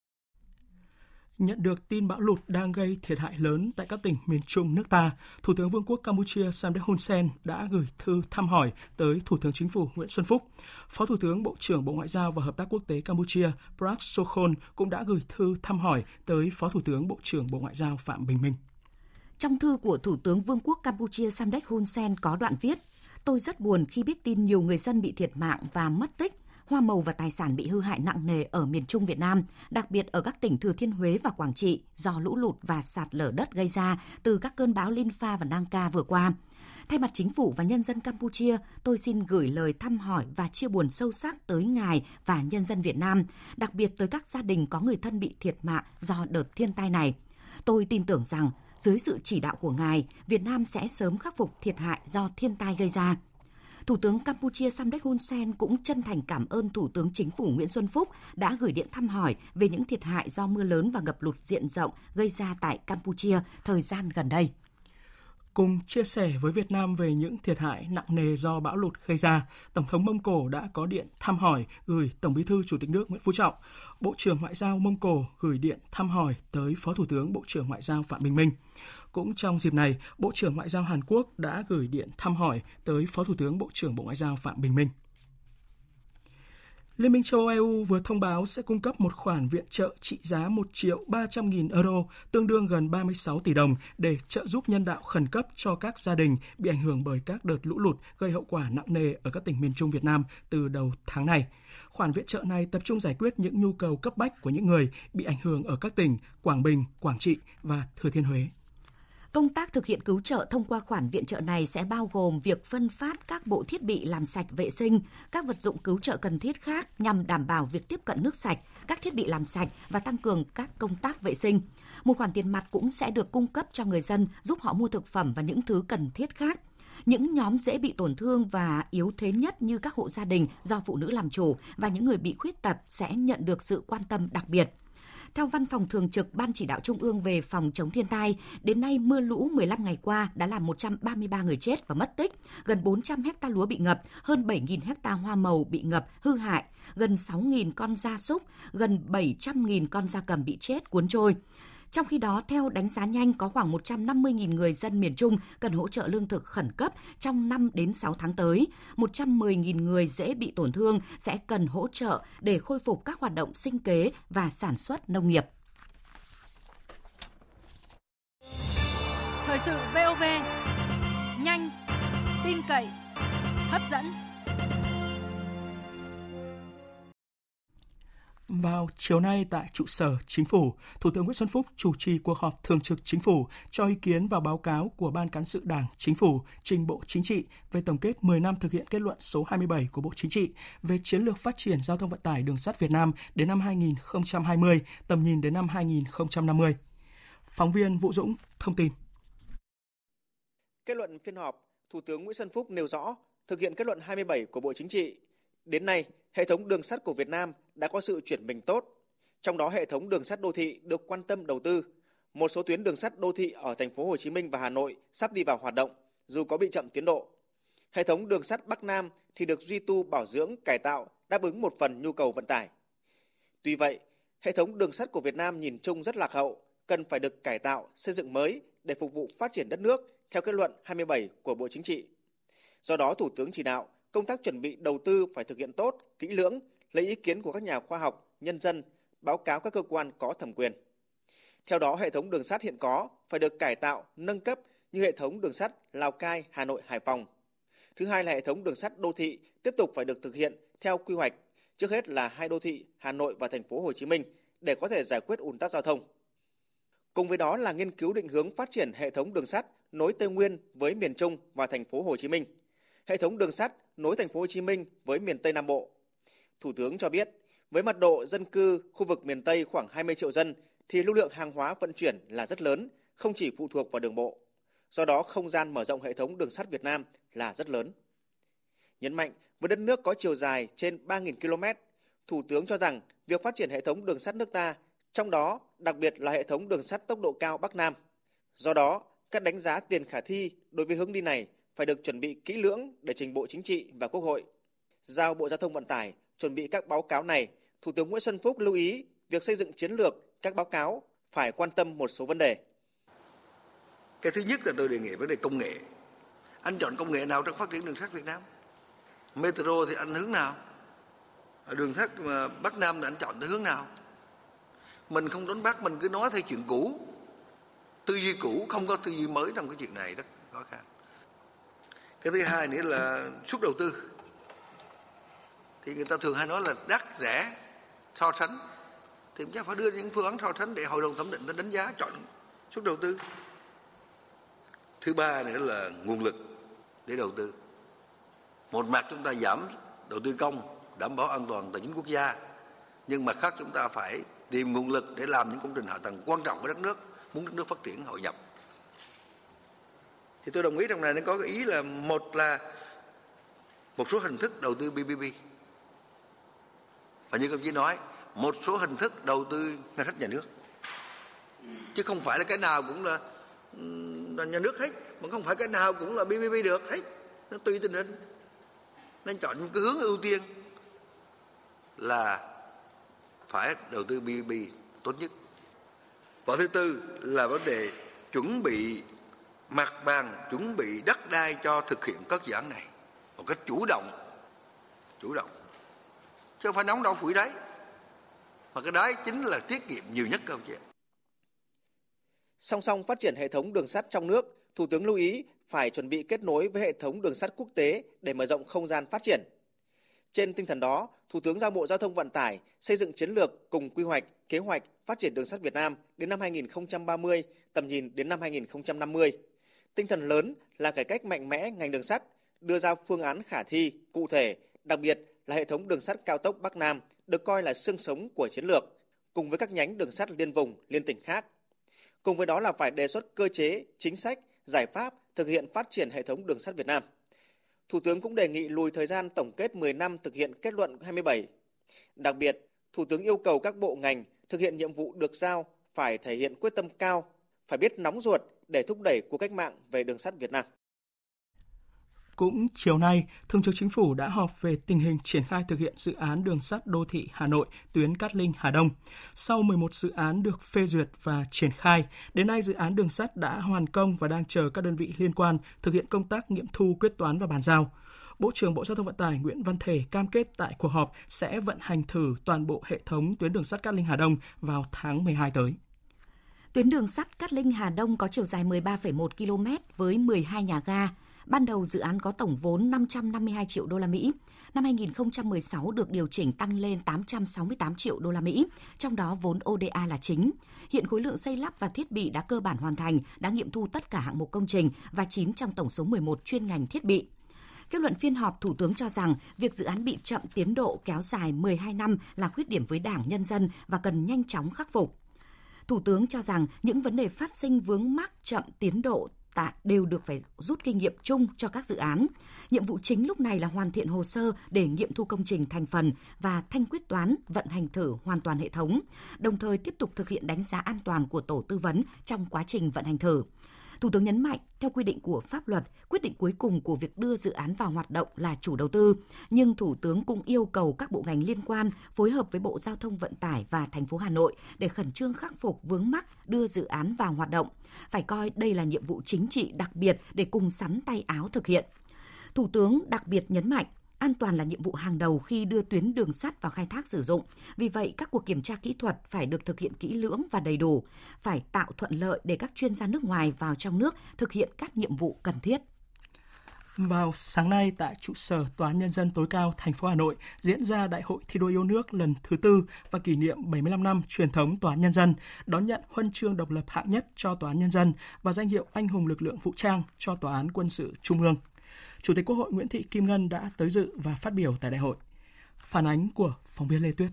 Nhận được tin bão lụt đang gây thiệt hại lớn tại các tỉnh miền Trung nước ta, Thủ tướng Vương quốc Campuchia Samdech Hun Sen đã gửi thư thăm hỏi tới Thủ tướng Chính phủ Nguyễn Xuân Phúc. Phó Thủ tướng Bộ trưởng Bộ Ngoại giao và Hợp tác Quốc tế Campuchia Prak Sokhonn cũng đã gửi thư thăm hỏi tới Phó Thủ tướng Bộ trưởng Bộ Ngoại giao Phạm Bình Minh. Trong thư của Thủ tướng Vương quốc Campuchia Samdech Hun Sen có đoạn viết: Tôi rất buồn khi biết tin nhiều người dân bị thiệt mạng và mất tích, hoa màu và tài sản bị hư hại nặng nề ở miền Trung Việt Nam, đặc biệt ở các tỉnh Thừa Thiên Huế và Quảng Trị do lũ lụt và sạt lở đất gây ra từ các cơn bão Linfa và Nangka vừa qua. Thay mặt chính phủ và nhân dân Campuchia, tôi xin gửi lời thăm hỏi và chia buồn sâu sắc tới ngài và nhân dân Việt Nam, đặc biệt tới các gia đình có người thân bị thiệt mạng do đợt thiên tai này. Tôi tin tưởng rằng dưới sự chỉ đạo của ngài, Việt Nam sẽ sớm khắc phục thiệt hại do thiên tai gây ra. Thủ tướng Campuchia Samdech Hun Sen cũng chân thành cảm ơn Thủ tướng Chính phủ Nguyễn Xuân Phúc đã gửi điện thăm hỏi về những thiệt hại do mưa lớn và ngập lụt diện rộng gây ra tại Campuchia thời gian gần đây. Cùng chia sẻ với Việt Nam về những thiệt hại nặng nề do bão lụt gây ra, Tổng thống Mông Cổ đã có điện thăm hỏi gửi Tổng Bí thư Chủ tịch nước Nguyễn Phú Trọng. Bộ trưởng Ngoại giao Mông Cổ gửi điện thăm hỏi tới Phó Thủ tướng Bộ trưởng Ngoại giao Phạm Bình Minh. Cũng trong dịp này, Bộ trưởng Ngoại giao Hàn Quốc đã gửi điện thăm hỏi tới Phó Thủ tướng Bộ trưởng Bộ Ngoại giao Phạm Bình Minh. Liên minh châu Âu E U vừa thông báo sẽ cung cấp một khoản viện trợ trị giá một triệu ba trăm nghìn euro, tương đương gần ba mươi sáu tỷ đồng, để trợ giúp nhân đạo khẩn cấp cho các gia đình bị ảnh hưởng bởi các đợt lũ lụt gây hậu quả nặng nề ở các tỉnh miền Trung Việt Nam từ đầu tháng này. Khoản viện trợ này tập trung giải quyết những nhu cầu cấp bách của những người bị ảnh hưởng ở các tỉnh Quảng Bình, Quảng Trị và Thừa Thiên Huế. Công tác thực hiện cứu trợ thông qua khoản viện trợ này sẽ bao gồm việc phân phát các bộ thiết bị làm sạch vệ sinh, các vật dụng cứu trợ cần thiết khác nhằm đảm bảo việc tiếp cận nước sạch, các thiết bị làm sạch và tăng cường các công tác vệ sinh. Một khoản tiền mặt cũng sẽ được cung cấp cho người dân giúp họ mua thực phẩm và những thứ cần thiết khác. Những nhóm dễ bị tổn thương và yếu thế nhất như các hộ gia đình do phụ nữ làm chủ và những người bị khuyết tật sẽ nhận được sự quan tâm đặc biệt. Theo Văn phòng Thường trực Ban Chỉ đạo Trung ương về phòng chống thiên tai, đến nay mưa lũ mười lăm ngày qua đã làm một trăm ba mươi ba người chết và mất tích, gần bốn trăm héc ta lúa bị ngập, hơn bảy nghìn héc ta hoa màu bị ngập, hư hại, gần sáu nghìn con gia súc, gần bảy trăm nghìn con gia cầm bị chết cuốn trôi. Trong khi đó, theo đánh giá nhanh, có khoảng một trăm năm mươi nghìn người dân miền Trung cần hỗ trợ lương thực khẩn cấp trong năm đến sáu tháng tới. một trăm mười nghìn người dễ bị tổn thương sẽ cần hỗ trợ để khôi phục các hoạt động sinh kế và sản xuất nông nghiệp. Thời sự vê o vê, nhanh, tin cậy, hấp dẫn. Vào chiều nay tại trụ sở Chính phủ, Thủ tướng Nguyễn Xuân Phúc chủ trì cuộc họp thường trực Chính phủ cho ý kiến vào báo cáo của Ban Cán sự Đảng Chính phủ trình Bộ Chính trị về tổng kết mười năm thực hiện kết luận số hai mươi bảy của Bộ Chính trị về chiến lược phát triển giao thông vận tải đường sắt Việt Nam đến năm hai nghìn không trăm hai mươi, tầm nhìn đến năm hai nghìn không trăm năm mươi. Phóng viên Vũ Dũng thông tin. Kết luận phiên họp, Thủ tướng Nguyễn Xuân Phúc nêu rõ thực hiện kết luận hai mươi bảy của Bộ Chính trị. Đến nay, hệ thống đường sắt của Việt Nam đã có sự chuyển mình tốt. Trong đó hệ thống đường sắt đô thị được quan tâm đầu tư. Một số tuyến đường sắt đô thị ở thành phố Hồ Chí Minh và Hà Nội sắp đi vào hoạt động, dù có bị chậm tiến độ. Hệ thống đường sắt Bắc Nam thì được duy tu bảo dưỡng, cải tạo, đáp ứng một phần nhu cầu vận tải. Tuy vậy, hệ thống đường sắt của Việt Nam nhìn chung rất lạc hậu, cần phải được cải tạo, xây dựng mới để phục vụ phát triển đất nước theo kết luận hai mươi bảy của Bộ Chính trị. Do đó, Thủ tướng chỉ đạo công tác chuẩn bị đầu tư phải thực hiện tốt, kỹ lưỡng, lấy ý kiến của các nhà khoa học, nhân dân, báo cáo các cơ quan có thẩm quyền. Theo đó, hệ thống đường sắt hiện có phải được cải tạo, nâng cấp như hệ thống đường sắt Lào Cai, Hà Nội, Hải Phòng. Thứ hai là hệ thống đường sắt đô thị tiếp tục phải được thực hiện theo quy hoạch, trước hết là hai đô thị Hà Nội và thành phố Hồ Chí Minh để có thể giải quyết ùn tắc giao thông. Cùng với đó là nghiên cứu định hướng phát triển hệ thống đường sắt nối Tây Nguyên với miền Trung và thành phố Hồ Chí Minh. hệ thống đường sắt nối thành phố Hồ Chí Minh với miền Tây Nam Bộ. Thủ tướng cho biết, với mật độ dân cư khu vực miền Tây khoảng hai mươi triệu dân thì lưu lượng hàng hóa vận chuyển là rất lớn, không chỉ phụ thuộc vào đường bộ. Do đó, không gian mở rộng hệ thống đường sắt Việt Nam là rất lớn. Nhấn mạnh, với đất nước có chiều dài trên ba nghìn ki lô mét, Thủ tướng cho rằng việc phát triển hệ thống đường sắt nước ta, trong đó đặc biệt là hệ thống đường sắt tốc độ cao Bắc Nam. Do đó, các đánh giá tiền khả thi đối với hướng đi này phải được chuẩn bị kỹ lưỡng để trình Bộ Chính trị và Quốc hội. Giao Bộ Giao thông Vận tải chuẩn bị các báo cáo này, Thủ tướng Nguyễn Xuân Phúc lưu ý việc xây dựng chiến lược, các báo cáo phải quan tâm một số vấn đề. Cái thứ nhất là tôi đề nghị vấn đề công nghệ. Anh chọn công nghệ nào trong phát triển đường sắt Việt Nam? Metro thì anh hướng nào? Đường sắt mà Bắc Nam thì anh chọn tới hướng nào? Mình không đánh bắt, mình cứ nói theo chuyện cũ. Tư duy cũ, không có tư duy mới trong cái chuyện này rất khó khăn. Cái thứ hai nữa là suất đầu tư. Thì người ta thường hay nói là đắt rẻ so sánh. Thì chắc phải đưa những phương án so sánh để hội đồng thẩm định ta đánh giá chọn suất đầu tư. Thứ ba nữa là nguồn lực để đầu tư. Một mặt chúng ta giảm đầu tư công, đảm bảo an toàn tài chính quốc gia, nhưng mặt khác chúng ta phải tìm nguồn lực để làm những công trình hạ tầng quan trọng của đất nước, muốn đất nước phát triển hội nhập. Thì tôi đồng ý trong này nó có cái ý là một là một số hình thức đầu tư pê pê pê. Và như công chí nói, một số hình thức đầu tư ngân sách nhà nước. Chứ không phải là cái nào cũng là, là nhà nước hết, mà không phải cái nào cũng là pê pê pê được hết. Nó tùy tình hình. Nên chọn cái hướng ưu tiên là phải đầu tư pê pê pê tốt nhất. Và thứ tư là vấn đề chuẩn bị mặt bằng, chuẩn bị đất đai cho thực hiện các dự án này một cách chủ động, chủ động, chứ không phải nóng đâu phủi đáy, mà cái đáy chính là tiết kiệm nhiều nhất các ông chị. Song song phát triển hệ thống đường sắt trong nước, Thủ tướng lưu ý phải chuẩn bị kết nối với hệ thống đường sắt quốc tế để mở rộng không gian phát triển. Trên tinh thần đó, Thủ tướng giao Bộ Giao thông Vận tải xây dựng chiến lược cùng quy hoạch, kế hoạch phát triển đường sắt Việt Nam đến năm hai nghìn không trăm ba mươi, tầm nhìn đến năm hai nghìn không trăm năm mươi. Tinh thần lớn là cải cách mạnh mẽ ngành đường sắt, đưa ra phương án khả thi, cụ thể, đặc biệt là hệ thống đường sắt cao tốc Bắc Nam được coi là xương sống của chiến lược, cùng với các nhánh đường sắt liên vùng, liên tỉnh khác. Cùng với đó là phải đề xuất cơ chế, chính sách, giải pháp thực hiện phát triển hệ thống đường sắt Việt Nam. Thủ tướng cũng đề nghị lùi thời gian tổng kết mười năm thực hiện kết luận hai mươi bảy. Đặc biệt, Thủ tướng yêu cầu các bộ ngành thực hiện nhiệm vụ được giao phải thể hiện quyết tâm cao, phải biết nóng ruột để thúc đẩy cuộc cách mạng về đường sắt Việt Nam. Cũng chiều nay, Thường trực Chính phủ đã họp về tình hình triển khai thực hiện dự án đường sắt đô thị Hà Nội tuyến Cát Linh - Hà Đông. Sau mười một dự án được phê duyệt và triển khai, đến nay dự án đường sắt đã hoàn công và đang chờ các đơn vị liên quan thực hiện công tác nghiệm thu, quyết toán và bàn giao. Bộ trưởng Bộ Giao thông Vận tải Nguyễn Văn Thể cam kết tại cuộc họp sẽ vận hành thử toàn bộ hệ thống tuyến đường sắt Cát Linh - Hà Đông vào tháng mười hai tới. Tuyến đường sắt Cát Linh - Hà Đông có chiều dài mười ba phẩy một ki lô mét với mười hai nhà ga. Ban đầu dự án có tổng vốn năm trăm năm mươi hai triệu đô la Mỹ. Năm hai nghìn không trăm mười sáu được điều chỉnh tăng lên tám trăm sáu mươi tám triệu đô la Mỹ, trong đó vốn ô đê a là chính. Hiện khối lượng xây lắp và thiết bị đã cơ bản hoàn thành, đã nghiệm thu tất cả hạng mục công trình và chín trong tổng số mười một chuyên ngành thiết bị. Kết luận phiên họp, Thủ tướng cho rằng việc dự án bị chậm tiến độ kéo dài mười hai năm là khuyết điểm với Đảng, nhân dân và cần nhanh chóng khắc phục. Thủ tướng cho rằng những vấn đề phát sinh vướng mắc chậm tiến độ tại đều được phải rút kinh nghiệm chung cho các dự án. Nhiệm vụ chính lúc này là hoàn thiện hồ sơ để nghiệm thu công trình thành phần và thanh quyết toán vận hành thử hoàn toàn hệ thống, đồng thời tiếp tục thực hiện đánh giá an toàn của tổ tư vấn trong quá trình vận hành thử. Thủ tướng nhấn mạnh, theo quy định của pháp luật, quyết định cuối cùng của việc đưa dự án vào hoạt động là chủ đầu tư, nhưng Thủ tướng cũng yêu cầu các bộ ngành liên quan phối hợp với Bộ Giao thông Vận tải và thành phố Hà Nội để khẩn trương khắc phục vướng mắc đưa dự án vào hoạt động. Phải coi đây là nhiệm vụ chính trị đặc biệt để cùng sắn tay áo thực hiện. Thủ tướng đặc biệt nhấn mạnh, an toàn là nhiệm vụ hàng đầu khi đưa tuyến đường sắt vào khai thác sử dụng. Vì vậy, các cuộc kiểm tra kỹ thuật phải được thực hiện kỹ lưỡng và đầy đủ, phải tạo thuận lợi để các chuyên gia nước ngoài vào trong nước thực hiện các nhiệm vụ cần thiết. Vào sáng nay tại trụ sở Tòa án Nhân dân tối cao thành phố Hà Nội diễn ra Đại hội thi đua yêu nước lần thứ tư và kỷ niệm bảy mươi lăm năm truyền thống Tòa án Nhân dân, đón nhận huân chương độc lập hạng nhất cho Tòa án Nhân dân và danh hiệu Anh hùng lực lượng vũ trang cho Tòa án Quân sự Trung ương. Chủ tịch Quốc hội Nguyễn Thị Kim Ngân đã tới dự và phát biểu tại đại hội. Phản ánh của phóng viên Lê Tuyết.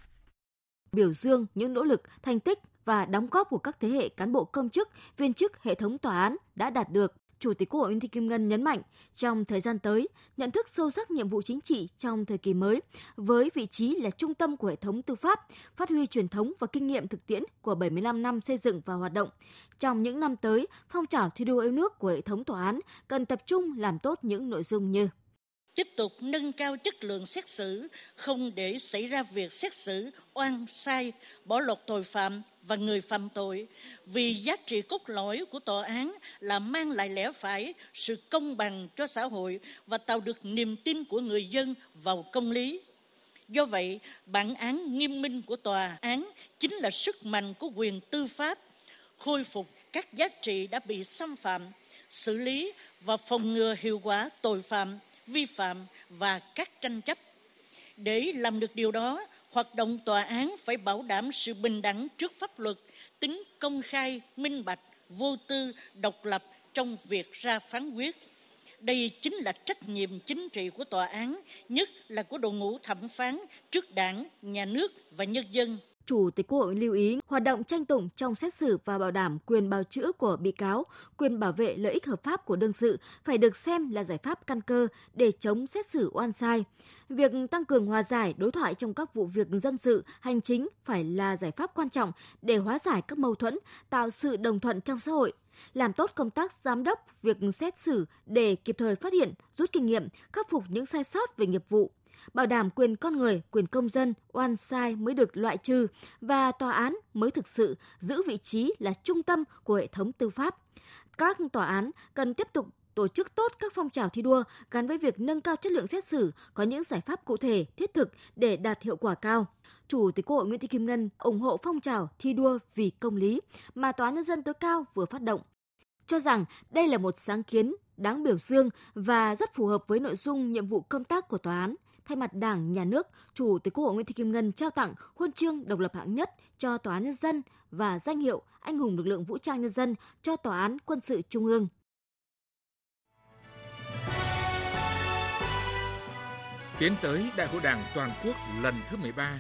Biểu dương những nỗ lực, thành tích và đóng góp của các thế hệ cán bộ công chức, viên chức hệ thống tòa án đã đạt được. Chủ tịch Quốc hội Nguyễn Thị Kim Ngân nhấn mạnh, trong thời gian tới, nhận thức sâu sắc nhiệm vụ chính trị trong thời kỳ mới, với vị trí là trung tâm của hệ thống tư pháp, phát huy truyền thống và kinh nghiệm thực tiễn của bảy mươi lăm năm xây dựng và hoạt động. Trong những năm tới, phong trào thi đua yêu nước của hệ thống tòa án cần tập trung làm tốt những nội dung như: tiếp tục nâng cao chất lượng xét xử, không để xảy ra việc xét xử oan sai, bỏ lọt tội phạm và người phạm tội, vì giá trị cốt lõi của tòa án là mang lại lẽ phải, sự công bằng cho xã hội và tạo được niềm tin của người dân vào công lý. Do vậy, bản án nghiêm minh của tòa án chính là sức mạnh của quyền tư pháp, khôi phục các giá trị đã bị xâm phạm, xử lý và phòng ngừa hiệu quả tội phạm, vi phạm và các tranh chấp. Để làm được điều đó, hoạt động tòa án phải bảo đảm sự bình đẳng trước pháp luật, tính công khai, minh bạch, vô tư, độc lập trong việc ra phán quyết. Đây chính là trách nhiệm chính trị của tòa án, nhất là của đội ngũ thẩm phán trước Đảng, Nhà nước và nhân dân. Chủ tịch Quốc hội lưu ý hoạt động tranh tụng trong xét xử và bảo đảm quyền bào chữa của bị cáo, quyền bảo vệ lợi ích hợp pháp của đương sự phải được xem là giải pháp căn cơ để chống xét xử oan sai. Việc tăng cường hòa giải, đối thoại trong các vụ việc dân sự, hành chính phải là giải pháp quan trọng để hóa giải các mâu thuẫn, tạo sự đồng thuận trong xã hội. Làm tốt công tác giám đốc việc xét xử để kịp thời phát hiện, rút kinh nghiệm, khắc phục những sai sót về nghiệp vụ. Bảo đảm quyền con người, quyền công dân, oan sai mới được loại trừ và tòa án mới thực sự giữ vị trí là trung tâm của hệ thống tư pháp. Các tòa án cần tiếp tục tổ chức tốt các phong trào thi đua gắn với việc nâng cao chất lượng xét xử, có những giải pháp cụ thể, thiết thực để đạt hiệu quả cao. Chủ tịch Quốc hội Nguyễn Thị Kim Ngân ủng hộ phong trào thi đua vì công lý mà Tòa án Nhân dân tối cao vừa phát động, cho rằng đây là một sáng kiến đáng biểu dương và rất phù hợp với nội dung nhiệm vụ công tác của tòa án. Thay mặt Đảng, Nhà nước, Chủ tịch Quốc hội Nguyễn Thị Kim Ngân trao tặng huân chương độc lập hạng nhất cho Tòa án Nhân dân và danh hiệu Anh hùng lực lượng vũ trang nhân dân cho Tòa án Quân sự Trung ương. Tiến tới Đại hội Đảng toàn quốc lần thứ mười ba.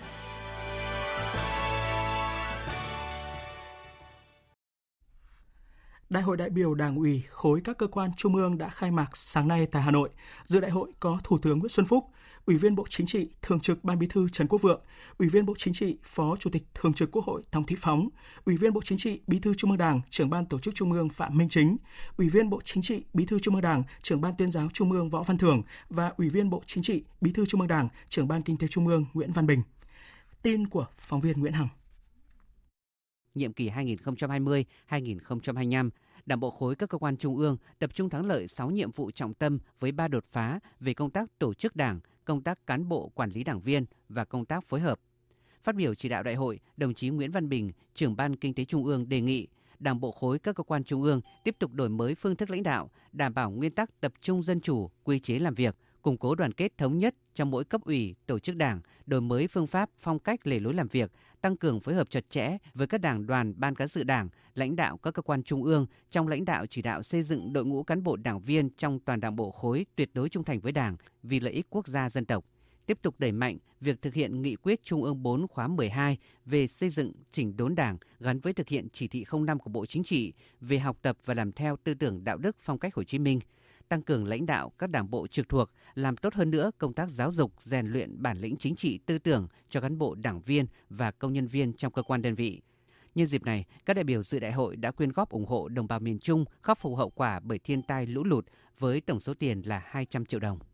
Đại hội đại biểu Đảng ủy khối các cơ quan trung ương đã khai mạc sáng nay tại Hà Nội. Dự đại hội có Thủ tướng Nguyễn Xuân Phúc, Ủy viên Bộ Chính trị, Thường trực Ban Bí thư Trần Quốc Vượng, Ủy viên Bộ Chính trị, Phó Chủ tịch Thường trực Quốc hội Tòng Thị Phóng, Ủy viên Bộ Chính trị, Bí thư Trung ương Đảng, Trưởng ban Tổ chức Trung ương Phạm Minh Chính, Ủy viên Bộ Chính trị, Bí thư Trung ương Đảng, Trưởng ban Tuyên giáo Trung ương Võ Văn Thưởng và Ủy viên Bộ Chính trị, Bí thư Trung ương Đảng, Trưởng ban Kinh tế Trung ương Nguyễn Văn Bình. Tin của phóng viên Nguyễn Hằng. Nhiệm kỳ hai nghìn không trăm hai mươi đến hai nghìn không trăm hai mươi lăm, Đảng bộ khối các cơ quan trung ương tập trung thắng lợi sáu nhiệm vụ trọng tâm với ba đột phá về công tác tổ chức Đảng, công tác cán bộ quản lý đảng viên và công tác phối hợp. Phát biểu chỉ đạo đại hội, đồng chí Nguyễn Văn Bình, Trưởng ban Kinh tế Trung ương đề nghị Đảng bộ khối các cơ quan trung ương tiếp tục đổi mới phương thức lãnh đạo, đảm bảo nguyên tắc tập trung dân chủ, quy chế làm việc, củng cố đoàn kết thống nhất trong mỗi cấp ủy, tổ chức Đảng, đổi mới phương pháp, phong cách, lề lối làm việc, tăng cường phối hợp chặt chẽ với các đảng đoàn, ban cán sự Đảng, lãnh đạo các cơ quan trung ương trong lãnh đạo chỉ đạo xây dựng đội ngũ cán bộ đảng viên trong toàn Đảng bộ khối tuyệt đối trung thành với Đảng vì lợi ích quốc gia dân tộc. Tiếp tục đẩy mạnh việc thực hiện nghị quyết Trung ương bốn khóa mười hai về xây dựng chỉnh đốn Đảng gắn với thực hiện chỉ thị không năm của Bộ Chính trị về học tập và làm theo tư tưởng đạo đức phong cách Hồ Chí Minh, tăng cường lãnh đạo các đảng bộ trực thuộc, làm tốt hơn nữa công tác giáo dục, rèn luyện bản lĩnh chính trị tư tưởng cho cán bộ đảng viên và công nhân viên trong cơ quan đơn vị. Nhân dịp này, các đại biểu dự đại hội đã quyên góp ủng hộ đồng bào miền Trung khắc phục hậu quả bởi thiên tai lũ lụt với tổng số tiền là hai trăm triệu đồng.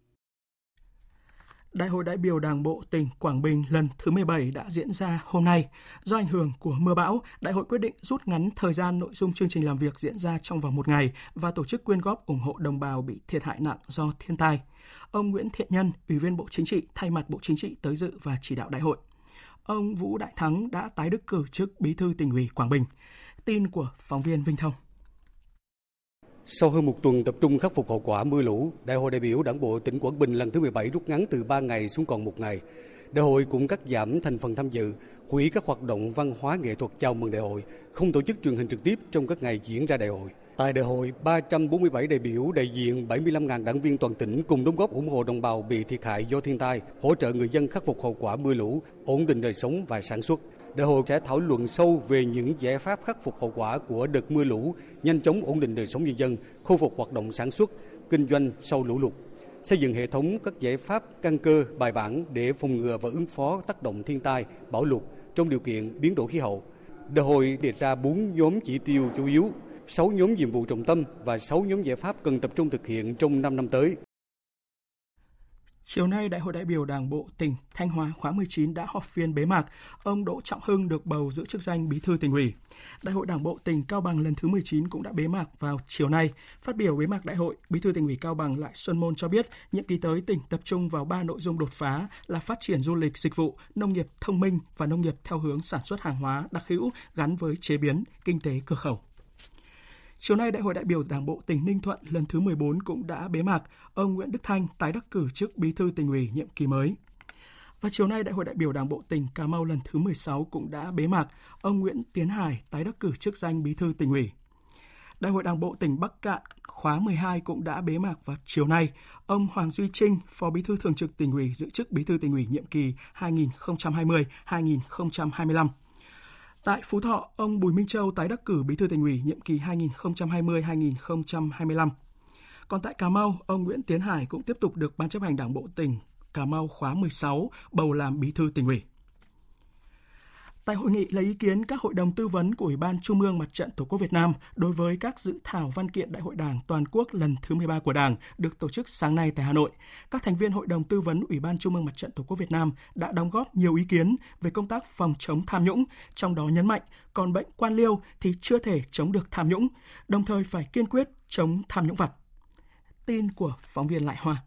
Đại hội đại biểu Đảng bộ tỉnh Quảng Bình lần thứ mười bảy đã diễn ra hôm nay. Do ảnh hưởng của mưa bão, đại hội quyết định rút ngắn thời gian nội dung chương trình làm việc diễn ra trong vòng một ngày và tổ chức quyên góp ủng hộ đồng bào bị thiệt hại nặng do thiên tai. Ông Nguyễn Thiện Nhân, Ủy viên Bộ Chính trị, thay mặt Bộ Chính trị tới dự và chỉ đạo đại hội. Ông Vũ Đại Thắng đã tái đắc cử chức Bí thư Tỉnh ủy Quảng Bình. Tin của phóng viên Vinh Thông. Sau hơn một tuần tập trung khắc phục hậu quả mưa lũ, Đại hội đại biểu Đảng bộ tỉnh Quảng Bình lần thứ mười bảy rút ngắn từ ba ngày xuống còn một ngày. Đại hội cũng cắt giảm thành phần tham dự, hủy các hoạt động văn hóa nghệ thuật chào mừng đại hội, không tổ chức truyền hình trực tiếp trong các ngày diễn ra đại hội. Tại đại hội, ba trăm bốn mươi bảy đại biểu đại diện bảy mươi lăm nghìn đảng viên toàn tỉnh cùng đóng góp ủng hộ đồng bào bị thiệt hại do thiên tai, hỗ trợ người dân khắc phục hậu quả mưa lũ, ổn định đời sống và sản xuất. Đại hội sẽ thảo luận sâu về những giải pháp khắc phục hậu quả của đợt mưa lũ, nhanh chóng ổn định đời sống nhân dân, khôi phục hoạt động sản xuất, kinh doanh sau lũ lụt, xây dựng hệ thống các giải pháp căn cơ, bài bản để phòng ngừa và ứng phó tác động thiên tai, bão lụt trong điều kiện biến đổi khí hậu. Đại hội đề ra bốn nhóm chỉ tiêu chủ yếu, sáu nhóm nhiệm vụ trọng tâm và sáu nhóm giải pháp cần tập trung thực hiện trong năm năm tới. Chiều nay, Đại hội đại biểu Đảng bộ tỉnh Thanh Hóa khóa mười chín đã họp phiên bế mạc. Ông Đỗ Trọng Hưng được bầu giữ chức danh Bí thư Tỉnh ủy. Đại hội Đảng bộ tỉnh Cao Bằng lần thứ mười chín cũng đã bế mạc vào chiều nay. Phát biểu bế mạc đại hội, Bí thư Tỉnh ủy Cao Bằng Lại Xuân Môn cho biết, nhiệm kỳ tới tỉnh tập trung vào ba nội dung đột phá là phát triển du lịch, dịch vụ, nông nghiệp thông minh và nông nghiệp theo hướng sản xuất hàng hóa đặc hữu gắn với chế biến, kinh tế cửa khẩu. Chiều nay, Đại hội đại biểu Đảng bộ tỉnh Ninh Thuận lần thứ mười bốn cũng đã bế mạc. Ông Nguyễn Đức Thanh tái đắc cử chức Bí thư Tỉnh ủy nhiệm kỳ mới. Và chiều nay, Đại hội đại biểu Đảng bộ tỉnh Cà Mau lần thứ mười sáu cũng đã bế mạc. Ông Nguyễn Tiến Hải tái đắc cử chức danh Bí thư Tỉnh ủy. Đại hội Đảng bộ tỉnh Bắc Kạn khóa mười hai cũng đã bế mạc vào chiều nay. Ông Hoàng Duy Trinh, Phó Bí thư Thường trực Tỉnh ủy giữ chức Bí thư Tỉnh ủy nhiệm kỳ hai nghìn không trăm hai mươi đến hai nghìn không trăm hai mươi lăm. Tại Phú Thọ, ông Bùi Minh Châu tái đắc cử Bí thư Tỉnh ủy nhiệm kỳ hai nghìn không trăm hai mươi đến hai nghìn không trăm hai mươi lăm. Còn tại Cà Mau, ông Nguyễn Tiến Hải cũng tiếp tục được Ban chấp hành Đảng bộ tỉnh Cà Mau khóa mười sáu bầu làm Bí thư Tỉnh ủy. Tại hội nghị lấy ý kiến các hội đồng tư vấn của Ủy ban Trung ương Mặt trận Tổ quốc Việt Nam đối với các dự thảo văn kiện Đại hội Đảng toàn quốc lần thứ mười ba của Đảng được tổ chức sáng nay tại Hà Nội, các thành viên Hội đồng tư vấn Ủy ban Trung ương Mặt trận Tổ quốc Việt Nam đã đóng góp nhiều ý kiến về công tác phòng chống tham nhũng, trong đó nhấn mạnh còn bệnh quan liêu thì chưa thể chống được tham nhũng, đồng thời phải kiên quyết chống tham nhũng vặt. Tin của phóng viên Lại Hoa.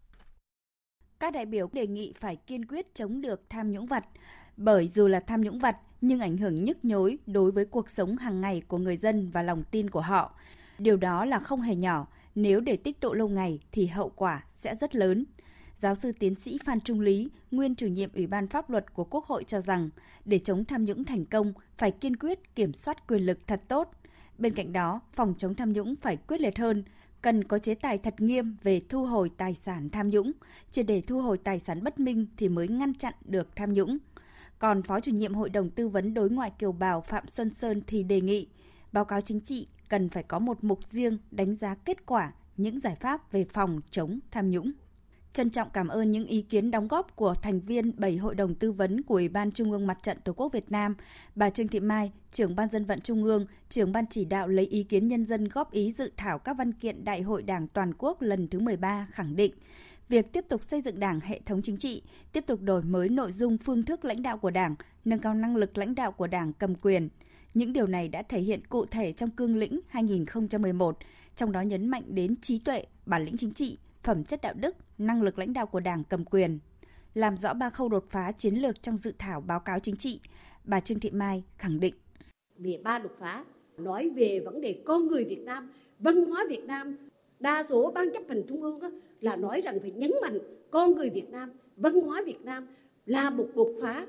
Các đại biểu đề nghị phải kiên quyết chống được tham nhũng vặt, bởi dù là tham nhũng vặt nhưng ảnh hưởng nhức nhối đối với cuộc sống hàng ngày của người dân và lòng tin của họ. Điều đó là không hề nhỏ, nếu để tích tụ lâu ngày thì hậu quả sẽ rất lớn. Giáo sư tiến sĩ Phan Trung Lý, nguyên chủ nhiệm Ủy ban Pháp luật của Quốc hội cho rằng, để chống tham nhũng thành công phải kiên quyết kiểm soát quyền lực thật tốt. Bên cạnh đó, phòng chống tham nhũng phải quyết liệt hơn, cần có chế tài thật nghiêm về thu hồi tài sản tham nhũng. Chỉ để thu hồi tài sản bất minh thì mới ngăn chặn được tham nhũng. Còn Phó chủ nhiệm Hội đồng Tư vấn Đối ngoại Kiều Bào Phạm Xuân Sơn thì đề nghị báo cáo chính trị cần phải có một mục riêng đánh giá kết quả những giải pháp về phòng chống tham nhũng. Trân trọng cảm ơn những ý kiến đóng góp của thành viên bảy Hội đồng Tư vấn của Ủy ban Trung ương Mặt trận Tổ quốc Việt Nam. Bà Trương Thị Mai, trưởng Ban Dân vận Trung ương, trưởng Ban chỉ đạo lấy ý kiến nhân dân góp ý dự thảo các văn kiện Đại hội Đảng toàn quốc lần thứ mười ba khẳng định việc tiếp tục xây dựng Đảng hệ thống chính trị, tiếp tục đổi mới nội dung phương thức lãnh đạo của Đảng, nâng cao năng lực lãnh đạo của Đảng cầm quyền. Những điều này đã thể hiện cụ thể trong cương lĩnh hai nghìn không trăm mười một, trong đó nhấn mạnh đến trí tuệ, bản lĩnh chính trị, phẩm chất đạo đức, năng lực lãnh đạo của Đảng cầm quyền. Làm rõ ba khâu đột phá chiến lược trong dự thảo báo cáo chính trị, bà Trương Thị Mai khẳng định. Về ba đột phá, nói về vấn đề con người Việt Nam, văn hóa Việt Nam, đa số ban chấp hành trung ương là nói rằng phải nhấn mạnh con người Việt Nam, văn hóa Việt Nam là một đột phá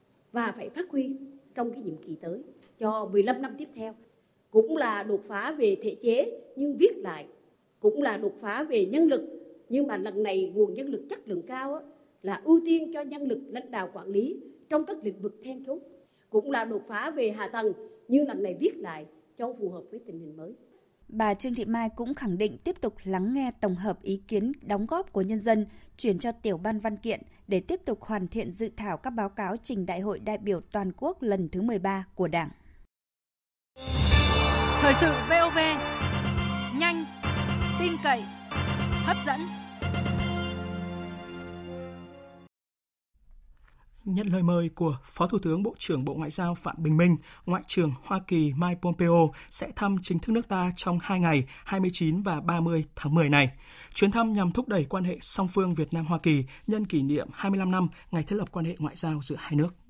và phải phát huy trong cái nhiệm kỳ tới cho mười lăm năm tiếp theo. Cũng là đột phá về thể chế nhưng viết lại, cũng là đột phá về nhân lực, nhưng mà lần này nguồn nhân lực chất lượng cao là ưu tiên cho nhân lực lãnh đạo quản lý trong các lĩnh vực then chốt. Cũng là đột phá về hạ tầng, nhưng lần này viết lại cho phù hợp với tình hình mới. Bà Trương Thị Mai cũng khẳng định tiếp tục lắng nghe tổng hợp ý kiến đóng góp của nhân dân, chuyển cho tiểu ban văn kiện để tiếp tục hoàn thiện dự thảo các báo cáo trình Đại hội đại biểu toàn quốc lần thứ mười ba của Đảng. Thời sự vê o vê, nhanh, tin cậy, hấp dẫn. Nhận lời mời của Phó Thủ tướng Bộ trưởng Bộ Ngoại giao Phạm Bình Minh, Ngoại trưởng Hoa Kỳ Mike Pompeo sẽ thăm chính thức nước ta trong hai ngày hai mươi chín và ba mươi tháng mười này. Chuyến thăm nhằm thúc đẩy quan hệ song phương Việt Nam-Hoa Kỳ nhân kỷ niệm hai mươi lăm năm ngày thiết lập quan hệ ngoại giao giữa hai nước.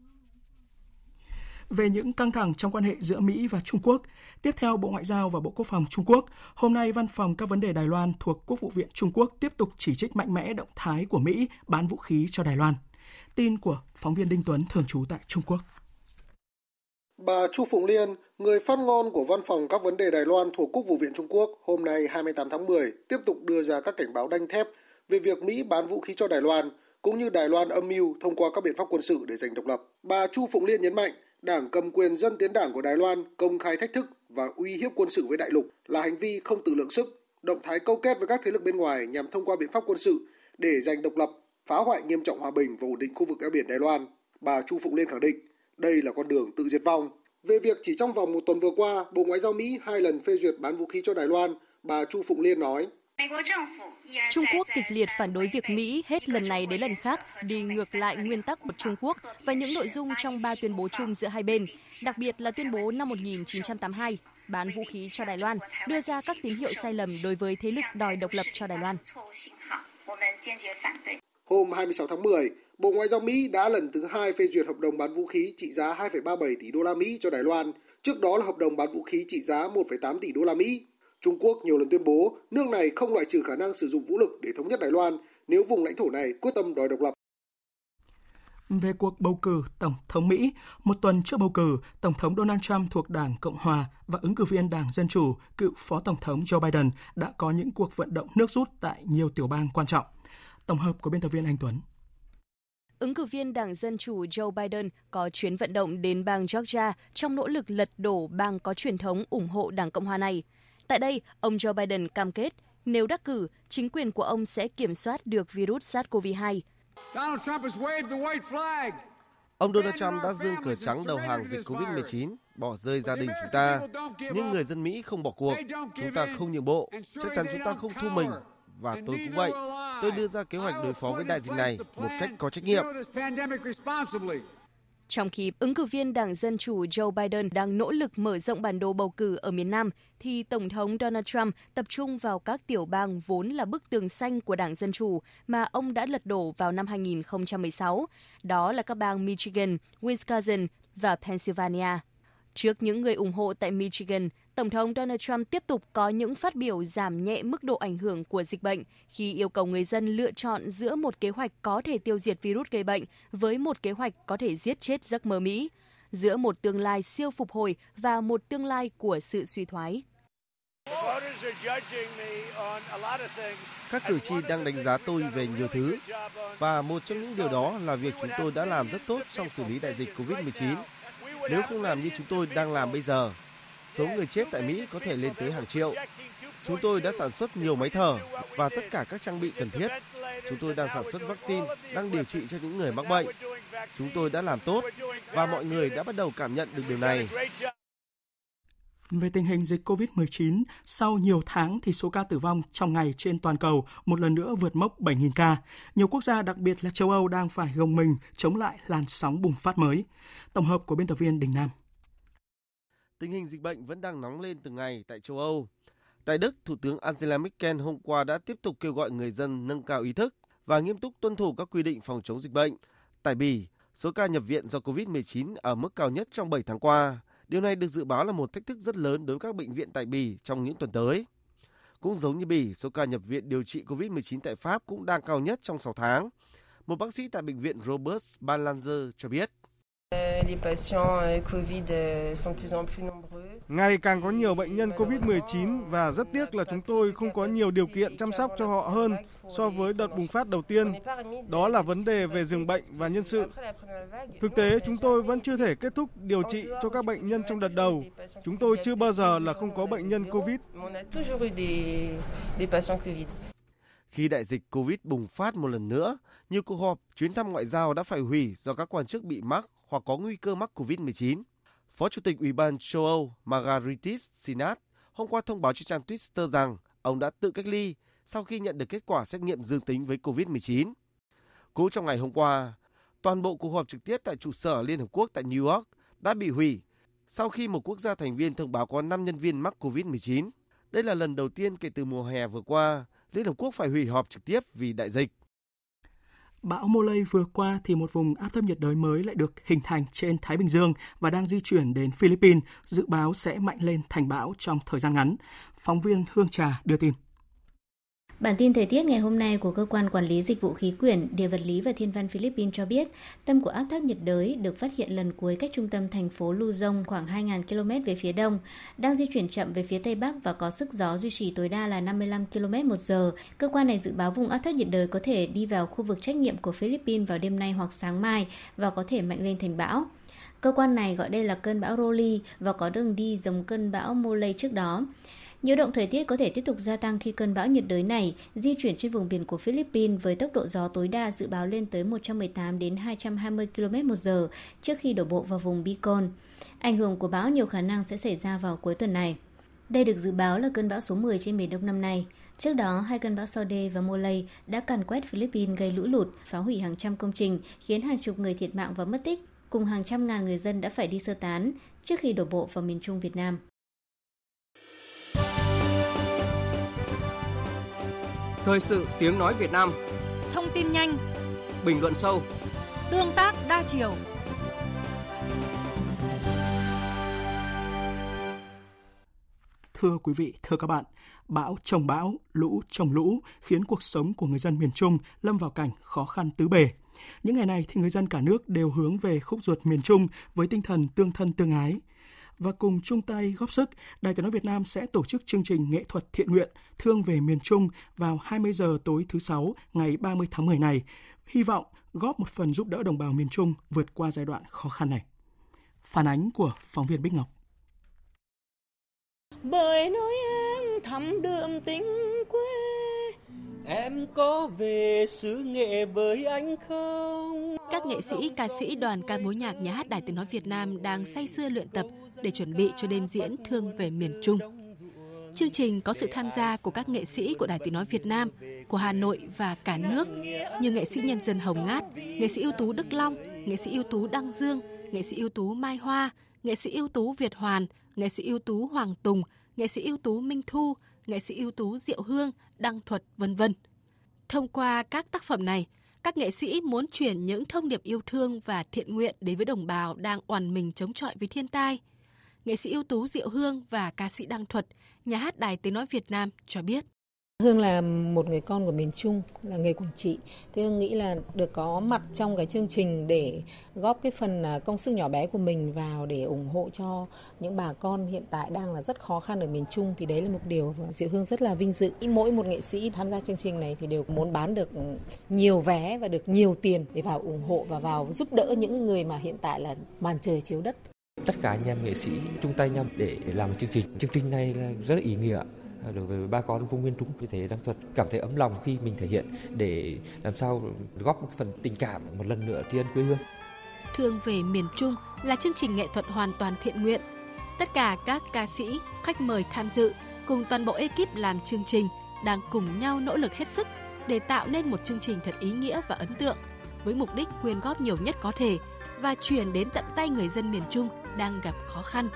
Về những căng thẳng trong quan hệ giữa Mỹ và Trung Quốc, tiếp theo Bộ Ngoại giao và Bộ Quốc phòng Trung Quốc, hôm nay Văn phòng các vấn đề Đài Loan thuộc Quốc vụ viện Trung Quốc tiếp tục chỉ trích mạnh mẽ động thái của Mỹ bán vũ khí cho Đài Loan. Tin của phóng viên Đinh Tuấn thường trú tại Trung Quốc. Bà Chu Phụng Liên, người phát ngôn của Văn phòng các vấn đề Đài Loan thuộc Quốc vụ viện Trung Quốc, hôm nay hai mươi tám tháng mười tiếp tục đưa ra các cảnh báo đanh thép về việc Mỹ bán vũ khí cho Đài Loan, cũng như Đài Loan âm mưu thông qua các biện pháp quân sự để giành độc lập. Bà Chu Phụng Liên nhấn mạnh, Đảng cầm quyền Dân Tiến Đảng của Đài Loan công khai thách thức và uy hiếp quân sự với đại lục là hành vi không tự lượng sức, động thái câu kết với các thế lực bên ngoài nhằm thông qua biện pháp quân sự để giành độc lập, phá hoại nghiêm trọng hòa bình và ổn định khu vực eo biển Đài Loan. Bà Chu Phụng Liên khẳng định, đây là con đường tự diệt vong. Về việc chỉ trong vòng một tuần vừa qua, Bộ Ngoại giao Mỹ hai lần phê duyệt bán vũ khí cho Đài Loan, bà Chu Phụng Liên nói, Trung Quốc kịch liệt phản đối việc Mỹ hết lần này đến lần khác đi ngược lại nguyên tắc của Trung Quốc và những nội dung trong ba tuyên bố chung giữa hai bên, đặc biệt là tuyên bố năm một nghìn chín trăm tám mươi hai, bán vũ khí cho Đài Loan, đưa ra các tín hiệu sai lầm đối với thế lực đòi độc lập cho Đài Loan. Hôm hai mươi sáu tháng mười, Bộ Ngoại giao Mỹ đã lần thứ hai phê duyệt hợp đồng bán vũ khí trị giá hai phẩy ba mươi bảy tỷ đô la Mỹ cho Đài Loan, trước đó là hợp đồng bán vũ khí trị giá một phẩy tám tỷ đô la Mỹ. Trung Quốc nhiều lần tuyên bố nước này không loại trừ khả năng sử dụng vũ lực để thống nhất Đài Loan nếu vùng lãnh thổ này quyết tâm đòi độc lập. Về cuộc bầu cử Tổng thống Mỹ, một tuần trước bầu cử, Tổng thống Donald Trump thuộc Đảng Cộng Hòa và ứng cử viên Đảng Dân Chủ, cựu Phó Tổng thống Joe Biden đã có những cuộc vận động nước rút tại nhiều tiểu bang quan trọng. Tổng hợp của biên tập viên Anh Tuấn. Ứng cử viên Đảng Dân Chủ Joe Biden có chuyến vận động đến bang Georgia trong nỗ lực lật đổ bang có truyền thống ủng hộ Đảng Cộng Hòa này. Tại đây, ông Joe Biden cam kết nếu đắc cử, chính quyền của ông sẽ kiểm soát được virus SARS-xê o vê hai. Ông Donald Trump đã giương cờ trắng đầu hàng dịch covid mười chín, bỏ rơi gia đình chúng ta. Nhưng người dân Mỹ không bỏ cuộc, chúng ta không nhượng bộ, chắc chắn chúng ta không thu mình. Và tôi cũng vậy, tôi đưa ra kế hoạch đối phó với đại dịch này một cách có trách nhiệm. Trong khi ứng cử viên Đảng Dân Chủ Joe Biden đang nỗ lực mở rộng bản đồ bầu cử ở miền Nam, thì Tổng thống Donald Trump tập trung vào các tiểu bang vốn là bức tường xanh của Đảng Dân Chủ mà ông đã lật đổ vào năm hai nghìn không trăm mười sáu. Đó là các bang Michigan, Wisconsin và Pennsylvania. Trước những người ủng hộ tại Michigan, Tổng thống Donald Trump tiếp tục có những phát biểu giảm nhẹ mức độ ảnh hưởng của dịch bệnh khi yêu cầu người dân lựa chọn giữa một kế hoạch có thể tiêu diệt virus gây bệnh với một kế hoạch có thể giết chết giấc mơ Mỹ, giữa một tương lai siêu phục hồi và một tương lai của sự suy thoái. Các cử tri đang đánh giá tôi về nhiều thứ, và một trong những điều đó là việc chúng tôi đã làm rất tốt trong xử lý đại dịch covid mười chín. Nếu không làm như chúng tôi đang làm bây giờ, số người chết tại Mỹ có thể lên tới hàng triệu. Chúng tôi đã sản xuất nhiều máy thở và tất cả các trang bị cần thiết. Chúng tôi đang sản xuất vaccine, đang điều trị cho những người mắc bệnh. Chúng tôi đã làm tốt và mọi người đã bắt đầu cảm nhận được điều này. Về tình hình dịch covid mười chín, sau nhiều tháng thì số ca tử vong trong ngày trên toàn cầu một lần nữa vượt mốc bảy nghìn ca. Nhiều quốc gia, đặc biệt là châu Âu, đang phải gồng mình chống lại làn sóng bùng phát mới. Tổng hợp của biên tập viên Đình Nam. Tình hình dịch bệnh vẫn đang nóng lên từng ngày tại châu Âu. Tại Đức, Thủ tướng Angela Merkel hôm qua đã tiếp tục kêu gọi người dân nâng cao ý thức và nghiêm túc tuân thủ các quy định phòng chống dịch bệnh. Tại Bỉ, số ca nhập viện do covid mười chín ở mức cao nhất trong bảy tháng qua. Điều này được dự báo là một thách thức rất lớn đối với các bệnh viện tại Bỉ trong những tuần tới. Cũng giống như Bỉ, số ca nhập viện điều trị covid mười chín tại Pháp cũng đang cao nhất trong sáu tháng. Một bác sĩ tại bệnh viện Robert Balanzer cho biết. Ngày càng có nhiều bệnh nhân covid mười chín và rất tiếc là chúng tôi không có nhiều điều kiện chăm sóc cho họ hơn so với đợt bùng phát đầu tiên. Đó là vấn đề về giường bệnh và nhân sự. Thực tế, chúng tôi vẫn chưa thể kết thúc điều trị cho các bệnh nhân trong đợt đầu. Chúng tôi chưa bao giờ là không có bệnh nhân Covid. Khi đại dịch Covid bùng phát một lần nữa, nhiều cuộc họp, chuyến thăm ngoại giao đã phải hủy do các quan chức bị mắc hoặc có nguy cơ mắc covid mười chín. Phó Chủ tịch Ủy ban châu Âu Margaritis Sinat hôm qua thông báo trên trang Twitter rằng ông đã tự cách ly sau khi nhận được kết quả xét nghiệm dương tính với covid mười chín. Cũng trong ngày hôm qua, toàn bộ cuộc họp trực tiếp tại trụ sở Liên Hợp Quốc tại New York đã bị hủy sau khi một quốc gia thành viên thông báo có năm nhân viên mắc covid mười chín. Đây là lần đầu tiên kể từ mùa hè vừa qua, Liên Hợp Quốc phải hủy họp trực tiếp vì đại dịch. Bão Molay vừa qua thì một vùng áp thấp nhiệt đới mới lại được hình thành trên Thái Bình Dương và đang di chuyển đến Philippines, dự báo sẽ mạnh lên thành bão trong thời gian ngắn. Phóng viên Hương Trà đưa tin. Bản tin thời tiết ngày hôm nay của Cơ quan Quản lý Dịch vụ Khí quyển, Địa vật lý và Thiên văn Philippines cho biết, tâm của áp thấp nhiệt đới được phát hiện lần cuối cách trung tâm thành phố Luzon khoảng hai nghìn ki lô mét về phía đông, đang di chuyển chậm về phía tây bắc và có sức gió duy trì tối đa là năm mươi lăm ki lô mét một giờ. Cơ quan này dự báo vùng áp thấp nhiệt đới có thể đi vào khu vực trách nhiệm của Philippines vào đêm nay hoặc sáng mai và có thể mạnh lên thành bão. Cơ quan này gọi đây là cơn bão Rolly và có đường đi giống cơn bão Molay trước đó. Nhiễu động thời tiết có thể tiếp tục gia tăng khi cơn bão nhiệt đới này di chuyển trên vùng biển của Philippines với tốc độ gió tối đa dự báo lên tới một trăm mười tám đến hai trăm hai mươi ki lô mét một giờ trước khi đổ bộ vào vùng Bicol. Ảnh hưởng của bão nhiều khả năng sẽ xảy ra vào cuối tuần này. Đây được dự báo là cơn bão số mười trên Biển Đông năm nay. Trước đó, hai cơn bão Sode và Molay đã càn quét Philippines gây lũ lụt, phá hủy hàng trăm công trình, khiến hàng chục người thiệt mạng và mất tích, cùng hàng trăm ngàn người dân đã phải đi sơ tán trước khi đổ bộ vào miền Trung Việt Nam. Thời sự tiếng nói Việt Nam. Thông tin nhanh, bình luận sâu, tương tác đa chiều. Thưa quý vị, thưa các bạn, bão chồng bão, lũ chồng lũ khiến cuộc sống của người dân miền Trung lâm vào cảnh khó khăn tứ bề. Những ngày này thì người dân cả nước đều hướng về khúc ruột miền Trung với tinh thần tương thân tương ái. Và cùng chung tay góp sức, Đài Tiếng nói Việt Nam sẽ tổ chức chương trình nghệ thuật thiện nguyện Thương về miền Trung vào hai mươi giờ tối thứ Sáu ngày ba mươi tháng mười này. Hy vọng góp một phần giúp đỡ đồng bào miền Trung vượt qua giai đoạn khó khăn này. Phản ánh của phóng viên Bích Ngọc. Bởi nỗi em thắm đượm tình quê, em có về xứ Nghệ với anh không? Các nghệ sĩ, ca sĩ đoàn ca mối nhạc Nhà hát Đài Tiếng nói Việt Nam đang say sưa luyện tập để chuẩn bị cho đêm diễn Thương về miền Trung. Chương trình có sự tham gia của các nghệ sĩ của Đài Tiếng nói Việt Nam, của Hà Nội và cả nước như nghệ sĩ nhân dân Hồng Ngát, nghệ sĩ ưu tú Đức Long, nghệ sĩ ưu tú Đăng Dương, nghệ sĩ ưu tú Mai Hoa, nghệ sĩ ưu tú Việt Hoàn, nghệ sĩ ưu tú Hoàng Tùng, nghệ sĩ ưu tú Minh Thu, nghệ sĩ ưu tú Diệu Hương, Đăng Thuật, vân vân. Thông qua các tác phẩm này, các nghệ sĩ muốn truyền những thông điệp yêu thương và thiện nguyện đến với đồng bào đang oằn mình chống chọi với thiên tai. Nghệ sĩ ưu tú Diệu Hương và ca sĩ Đăng Thuật, Nhà hát Đài Tiếng nói Việt Nam cho biết. Hương là một người con của miền Trung, là người Quảng Trị. Thế Hương nghĩ là được có mặt trong cái chương trình để góp cái phần công sức nhỏ bé của mình vào để ủng hộ cho những bà con hiện tại đang là rất khó khăn ở miền Trung. Thì đấy là một điều Diệu Hương rất là vinh dự. Mỗi một nghệ sĩ tham gia chương trình này thì đều muốn bán được nhiều vé và được nhiều tiền để vào ủng hộ và vào giúp đỡ những người mà hiện tại là màn trời chiếu đất. Tất cả anh em nghệ sĩ chung tay nhau để làm chương trình. Chương trình này là rất là ý nghĩa đối với ba con vùng miền Trung. Như thế Đăng Thuật cảm thấy ấm lòng khi mình thể hiện để làm sao góp một phần tình cảm một lần nữa tri ân quê hương. Thương về miền Trung là chương trình nghệ thuật hoàn toàn thiện nguyện. Tất cả các ca sĩ, khách mời tham dự cùng toàn bộ ekip làm chương trình đang cùng nhau nỗ lực hết sức để tạo nên một chương trình thật ý nghĩa và ấn tượng với mục đích quyên góp nhiều nhất có thể và chuyển đến tận tay người dân miền Trung đang gặp khó khăn.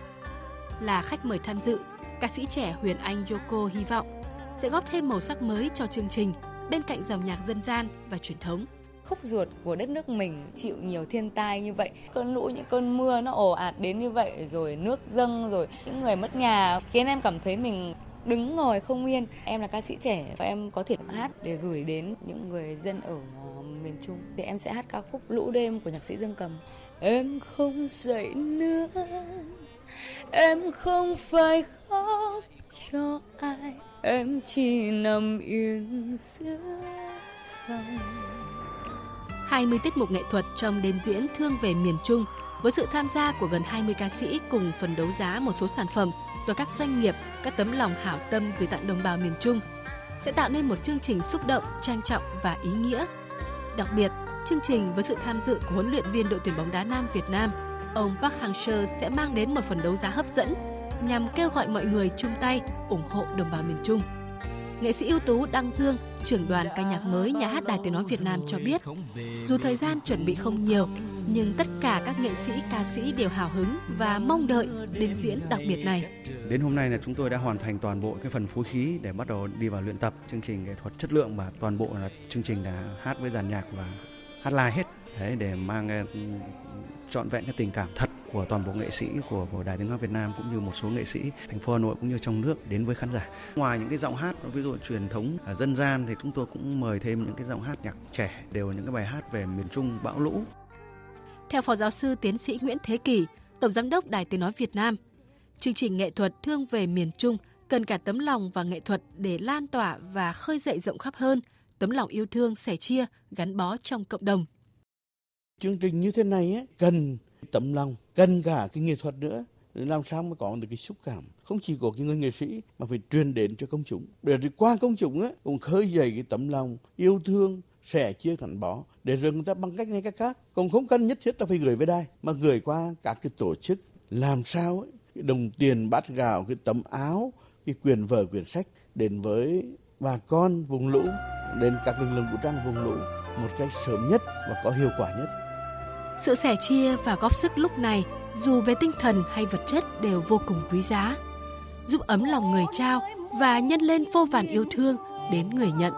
Là khách mời tham dự, ca sĩ trẻ Huyền Anh Yoko hy vọng sẽ góp thêm màu sắc mới cho chương trình bên cạnh dòng nhạc dân gian và truyền thống. Khúc ruột của đất nước mình chịu nhiều thiên tai như vậy, cơn lũ, những cơn mưa nó ồ ạt đến như vậy, rồi nước dâng, rồi những người mất nhà khiến em cảm thấy mình đứng ngồi không yên. Em là ca sĩ trẻ và em có thể hát để gửi đến những người dân ở miền Trung. Thì em sẽ hát ca khúc Lũ Đêm của nhạc sĩ Dương Cầm. Em không dậy nữa, em không phải khóc cho ai, em chỉ nằm yên giữa sông. hai mươi tiết mục nghệ thuật trong đêm diễn Thương về miền Trung với sự tham gia của gần hai mươi ca sĩ cùng phần đấu giá một số sản phẩm do các doanh nghiệp, các tấm lòng hảo tâm gửi tặng đồng bào miền Trung sẽ tạo nên một chương trình xúc động, trang trọng và ý nghĩa. Đặc biệt, chương trình với sự tham dự của huấn luyện viên đội tuyển bóng đá nam Việt Nam, ông Park Hang-seo sẽ mang đến một phần đấu giá hấp dẫn nhằm kêu gọi mọi người chung tay ủng hộ đồng bào miền Trung. Nghệ sĩ ưu tú Đăng Dương, trưởng đoàn ca nhạc mới Nhà hát Đài Tiếng nói Việt Nam cho biết, dù thời gian chuẩn bị không nhiều, nhưng tất cả các nghệ sĩ, ca sĩ đều hào hứng và mong đợi đêm diễn đặc biệt này. Đến hôm nay là chúng tôi đã hoàn thành toàn bộ cái phần phối khí để bắt đầu đi vào luyện tập chương trình nghệ thuật chất lượng, và toàn bộ là chương trình là hát với dàn nhạc và hát live hết. Đấy, để mang trọn vẹn cái tình cảm thật của toàn bộ nghệ sĩ của, của Đài Tiếng nói Việt Nam cũng như một số nghệ sĩ thành phố Hà Nội cũng như trong nước đến với khán giả. Ngoài những cái giọng hát ví dụ truyền thống dân gian thì chúng tôi cũng mời thêm những cái giọng hát nhạc trẻ, đều những cái bài hát về miền Trung bão lũ. Theo Phó Giáo sư Tiến sĩ Nguyễn Thế Kỳ, Tổng Giám đốc Đài Tiếng nói Việt Nam, chương trình nghệ thuật Thương về miền Trung cần cả tấm lòng và nghệ thuật để lan tỏa và khơi dậy rộng khắp hơn tấm lòng yêu thương, sẻ chia, gắn bó trong cộng đồng. Chương trình như thế này ấy, cần tấm lòng, cần cả cái nghệ thuật nữa, để làm sao mà có được cái xúc cảm không chỉ của cái người nghệ sĩ mà phải truyền đến cho công chúng. Để qua công chúng ấy, cũng khơi dậy cái tấm lòng yêu thương, sẻ chia, gắn bó để rồi người ta bằng cách này cách khác, cũng không cần nhất thiết là phải gửi về đài mà gửi qua các cái tổ chức, làm sao ấy, cái đồng tiền, bát gạo, cái tấm áo, cái quyển vở, quyển sách đến với bà con vùng lũ, đến các lực lượng vũ trang vùng lũ một cách sớm nhất và có hiệu quả nhất. Sự sẻ chia và góp sức lúc này, dù về tinh thần hay vật chất đều vô cùng quý giá, giúp ấm lòng người trao và nhân lên vô vàn yêu thương đến người nhận.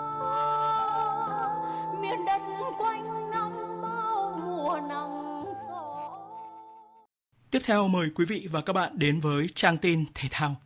Tiếp theo mời quý vị và các bạn đến với trang tin thể thao.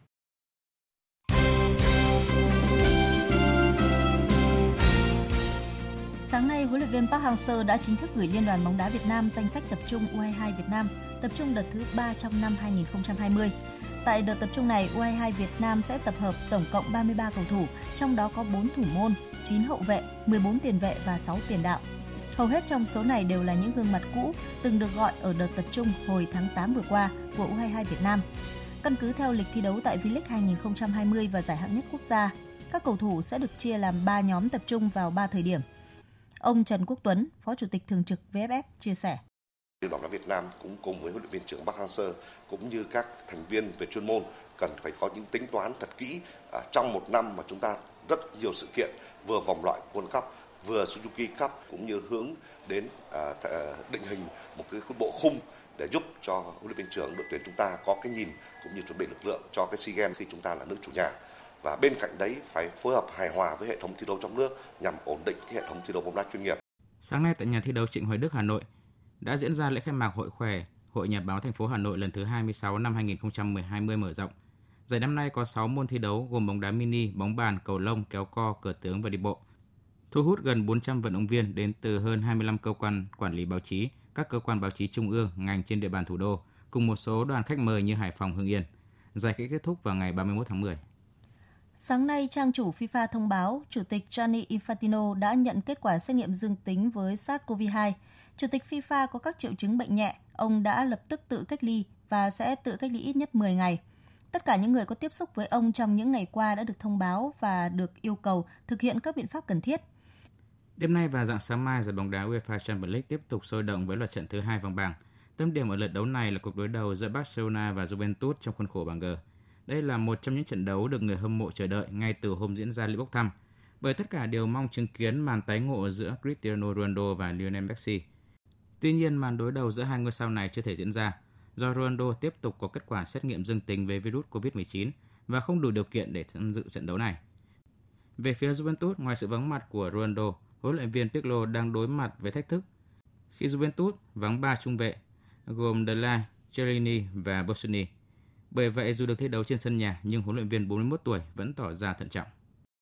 Sáng nay, huấn luyện viên Park Hang-seo đã chính thức gửi Liên đoàn bóng đá Việt Nam danh sách tập trung u hai hai Việt Nam, tập trung đợt thứ ba trong năm hai không hai không. Tại đợt tập trung này, u hai hai Việt Nam sẽ tập hợp tổng cộng ba mươi ba cầu thủ, trong đó có bốn thủ môn, chín hậu vệ, mười bốn tiền vệ và sáu tiền đạo. Hầu hết trong số này đều là những gương mặt cũ từng được gọi ở đợt tập trung hồi tháng tám vừa qua của u hai hai Việt Nam. Căn cứ theo lịch thi đấu tại V-League hai không hai không và giải hạng nhất quốc gia, các cầu thủ sẽ được chia làm ba nhóm tập trung vào ba thời điểm. Ông Trần Quốc Tuấn, Phó Chủ tịch Thường trực vê ép ép chia sẻ. Liên đoàn bóng đá Việt Nam cũng cùng với huấn luyện viên trưởng Park Hang-seo cũng như các thành viên về chuyên môn cần phải có những tính toán thật kỹ à, trong một năm mà chúng ta rất nhiều sự kiện, vừa vòng loại World Cup, vừa Suzuki Cup, cũng như hướng đến à, định hình một cái bộ khung để giúp cho huấn luyện viên trưởng đội tuyển chúng ta có cái nhìn cũng như chuẩn bị lực lượng cho cái SEA Games khi chúng ta là nước chủ nhà. Và bên cạnh đấy phải phối hợp hài hòa với hệ thống thi đấu trong nước nhằm ổn định cái hệ thống thi đấu bóng đá chuyên nghiệp. Sáng nay tại nhà thi đấu Trịnh Hoài Đức, Hà Nội đã diễn ra lễ khai mạc Hội khỏe Hội Nhà báo thành phố Hà Nội lần thứ hai mươi sáu năm hai không hai không mở rộng. Giải năm nay có sáu môn thi đấu gồm bóng đá mini, bóng bàn, cầu lông, kéo co, cờ tướng và đi bộ. Thu hút gần bốn trăm vận động viên đến từ hơn hai mươi lăm cơ quan quản lý báo chí, các cơ quan báo chí trung ương, ngành trên địa bàn thủ đô, cùng một số đoàn khách mời như Hải Phòng, Hưng Yên. Giải sẽ kết thúc vào ngày ba mươi mốt tháng mười. Sáng nay, trang chủ FIFA thông báo Chủ tịch Gianni Infantino đã nhận kết quả xét nghiệm dương tính với SARS-xê o vê hai. Chủ tịch FIFA có các triệu chứng bệnh nhẹ, ông đã lập tức tự cách ly và sẽ tự cách ly ít nhất mười ngày. Tất cả những người có tiếp xúc với ông trong những ngày qua đã được thông báo và được yêu cầu thực hiện các biện pháp cần thiết. Đêm nay và rạng sáng mai, giải bóng đá UEFA Champions League tiếp tục sôi động với loạt trận thứ hai vòng bảng. Tâm điểm ở lượt đấu này là cuộc đối đầu giữa Barcelona và Juventus trong khuôn khổ bảng G. Đây là một trong những trận đấu được người hâm mộ chờ đợi ngay từ hôm diễn ra lễ bốc thăm, bởi tất cả đều mong chứng kiến màn tái ngộ giữa Cristiano Ronaldo và Lionel Messi. Tuy nhiên, màn đối đầu giữa hai ngôi sao này chưa thể diễn ra do Ronaldo tiếp tục có kết quả xét nghiệm dương tính với virus covid mười chín và không đủ điều kiện để tham dự trận đấu này. Về phía Juventus, ngoài sự vắng mặt của Ronaldo, huấn luyện viên Pirlo đang đối mặt với thách thức khi Juventus vắng ba trung vệ gồm De Ligt, Chiellini và Bossini. Bởi vậy, dù được thi đấu trên sân nhà, nhưng huấn luyện viên bốn mươi mốt tuổi vẫn tỏ ra thận trọng.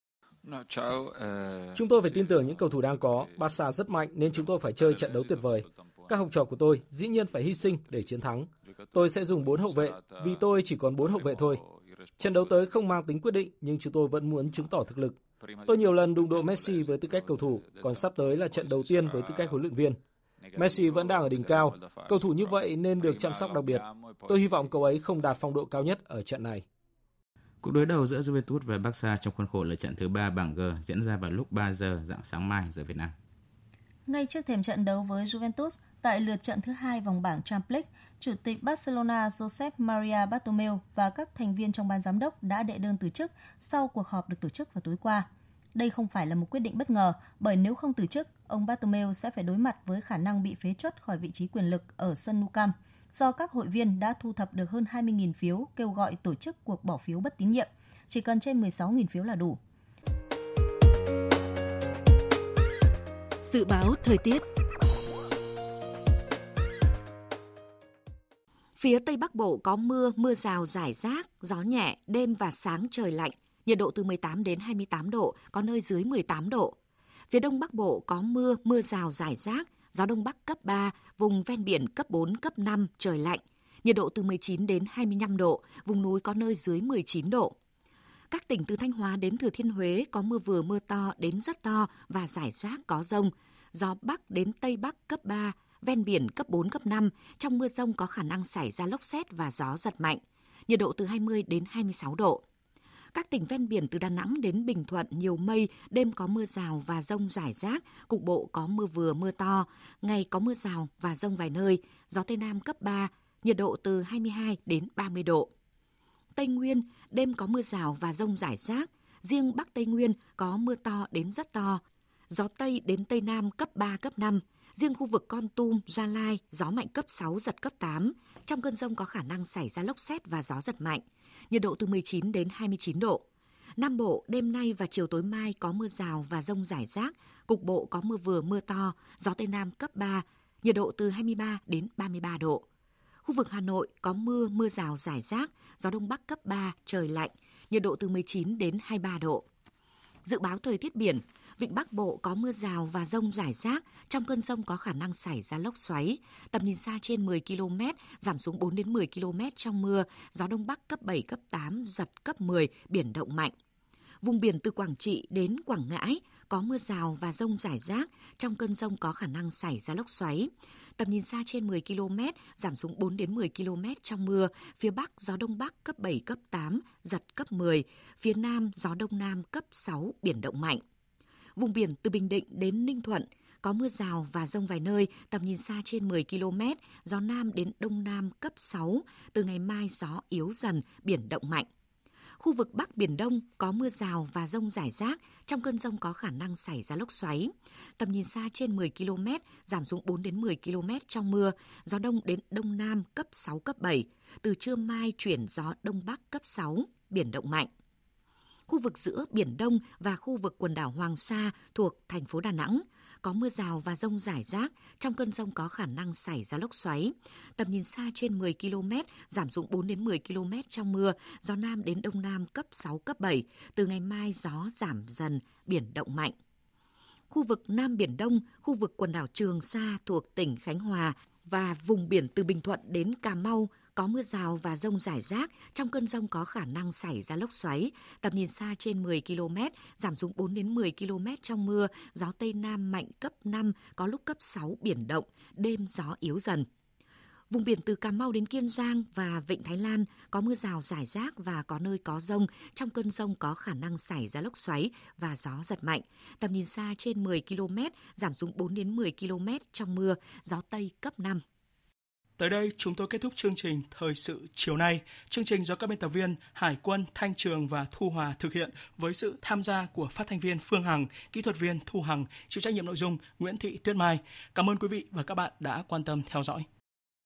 Chúng tôi phải tin tưởng những cầu thủ đang có. Barca rất mạnh nên chúng tôi phải chơi trận đấu tuyệt vời. Các học trò của tôi dĩ nhiên phải hy sinh để chiến thắng. Tôi sẽ dùng bốn hậu vệ vì tôi chỉ còn bốn hậu vệ thôi. Trận đấu tới không mang tính quyết định nhưng chúng tôi vẫn muốn chứng tỏ thực lực. Tôi nhiều lần đụng độ Messi với tư cách cầu thủ, còn sắp tới là trận đầu tiên với tư cách huấn luyện viên. Messi vẫn đang ở đỉnh cao, cầu thủ như vậy nên được chăm sóc đặc biệt. Tôi hy vọng cậu ấy không đạt phong độ cao nhất ở trận này. Cuộc đối đầu giữa Juventus và Barca trong khuôn khổ lượt trận thứ ba bảng G diễn ra vào lúc ba giờ rạng sáng mai giờ Việt Nam. Ngay trước thềm trận đấu với Juventus, tại lượt trận thứ hai vòng bảng Champions League, Chủ tịch Barcelona Josep Maria Bartomeu và các thành viên trong ban giám đốc đã đệ đơn từ chức sau cuộc họp được tổ chức vào tối qua. Đây không phải là một quyết định bất ngờ, bởi nếu không từ chức, ông Bartomeu sẽ phải đối mặt với khả năng bị phế truất khỏi vị trí quyền lực ở sân Nou Camp, do các hội viên đã thu thập được hơn hai mươi nghìn phiếu kêu gọi tổ chức cuộc bỏ phiếu bất tín nhiệm. Chỉ cần trên mười sáu nghìn phiếu là đủ. Dự báo thời tiết. Phía Tây Bắc Bộ có mưa, mưa rào rải rác, gió nhẹ, đêm và sáng trời lạnh, nhiệt độ từ mười tám đến hai mươi tám độ, có nơi dưới mười tám độ. Phía Đông Bắc Bộ có mưa, mưa rào rải rác, gió Đông Bắc cấp ba, vùng ven biển cấp bốn, cấp năm, trời lạnh, nhiệt độ từ mười chín đến hai mươi lăm độ, vùng núi có nơi dưới mười chín độ. Các tỉnh từ Thanh Hóa đến Thừa Thiên Huế có mưa vừa mưa to đến rất to và rải rác có dông, gió Bắc đến Tây Bắc cấp ba, ven biển cấp bốn, cấp năm, trong mưa dông có khả năng xảy ra lốc sét và gió giật mạnh, nhiệt độ từ hai mươi đến hai mươi sáu độ. Các tỉnh ven biển từ Đà Nẵng đến Bình Thuận nhiều mây, đêm có mưa rào và dông rải rác, cục bộ có mưa vừa mưa to, ngày có mưa rào và dông vài nơi, gió Tây Nam cấp ba, nhiệt độ từ hai mươi hai đến ba mươi độ. Tây Nguyên, đêm có mưa rào và dông rải rác, riêng Bắc Tây Nguyên có mưa to đến rất to, gió Tây đến Tây Nam cấp ba, cấp năm, riêng khu vực Kon Tum, Gia Lai, gió mạnh cấp sáu, giật cấp tám, trong cơn dông có khả năng xảy ra lốc sét và gió giật mạnh, nhiệt độ từ mười chín đến hai mươi chín độ. Nam Bộ, đêm nay và chiều tối mai có mưa rào và dông rải rác, cục bộ có mưa vừa mưa to, gió Tây Nam cấp ba, nhiệt độ từ hai mươi ba đến ba mươi ba độ. Khu vực Hà Nội có mưa, mưa rào rải rác, gió Đông Bắc cấp ba, trời lạnh, nhiệt độ từ mười chín đến hai mươi ba độ. Dự báo thời tiết biển, Vịnh Bắc Bộ có mưa rào và dông rải rác, trong cơn dông có khả năng xảy ra lốc xoáy, tầm nhìn xa trên mười ki lô mét, giảm xuống bốn đến mười ki lô mét trong mưa, gió Đông Bắc cấp bảy, cấp tám, giật cấp mười, biển động mạnh. Vùng biển từ Quảng Trị đến Quảng Ngãi có mưa rào và dông rải rác, trong cơn dông có khả năng xảy ra lốc xoáy. Tầm nhìn xa trên mười ki lô mét, giảm xuống bốn đến mười ki lô mét trong mưa, phía Bắc gió Đông Bắc cấp bảy, cấp tám, giật cấp mười, phía Nam gió Đông Nam cấp sáu, biển động mạnh. Vùng biển từ Bình Định đến Ninh Thuận có mưa rào và dông vài nơi, tầm nhìn xa trên mười ki lô mét, gió Nam đến Đông Nam cấp sáu, từ ngày mai gió yếu dần, biển động mạnh. Khu vực Bắc Biển Đông có mưa rào và dông rải rác, trong cơn dông có khả năng xảy ra lốc xoáy. Tầm nhìn xa trên mười ki lô mét, giảm xuống bốn đến mười ki lô mét trong mưa, gió Đông đến Đông Nam cấp sáu, cấp bảy, từ trưa mai chuyển gió Đông Bắc cấp sáu, biển động mạnh. Khu vực giữa Biển Đông và khu vực quần đảo Hoàng Sa thuộc thành phố Đà Nẵng có mưa rào và dông rải rác, trong cơn dông có khả năng xảy ra lốc xoáy. Tầm nhìn xa trên mười ki lô mét, giảm xuống bốn đến mười ki lô mét trong mưa, gió Nam đến Đông Nam cấp sáu, cấp bảy, từ ngày mai gió giảm dần, biển động mạnh. Khu vực Nam Biển Đông, khu vực quần đảo Trường Sa thuộc tỉnh Khánh Hòa và vùng biển từ Bình Thuận đến Cà Mau có mưa rào và dông rải rác, trong cơn dông có khả năng xảy ra lốc xoáy, tầm nhìn xa trên mười ki lô mét, giảm xuống bốn đến mười ki lô mét trong mưa, gió Tây Nam mạnh cấp năm, có lúc cấp sáu, biển động, đêm gió yếu dần. Vùng biển từ Cà Mau đến Kiên Giang và Vịnh Thái Lan có mưa rào rải rác và có nơi có dông, trong cơn dông có khả năng xảy ra lốc xoáy và gió giật mạnh, tầm nhìn xa trên mười ki lô mét, giảm xuống bốn đến mười ki lô mét trong mưa, gió Tây cấp năm. Tới đây chúng tôi kết thúc chương trình Thời sự chiều nay. Chương trình do các biên tập viên Hải Quân, Thanh Trường và Thu Hòa thực hiện với sự tham gia của phát thanh viên Phương Hằng, kỹ thuật viên Thu Hằng, chịu trách nhiệm nội dung Nguyễn Thị Tuyết Mai. Cảm ơn quý vị và các bạn đã quan tâm theo dõi.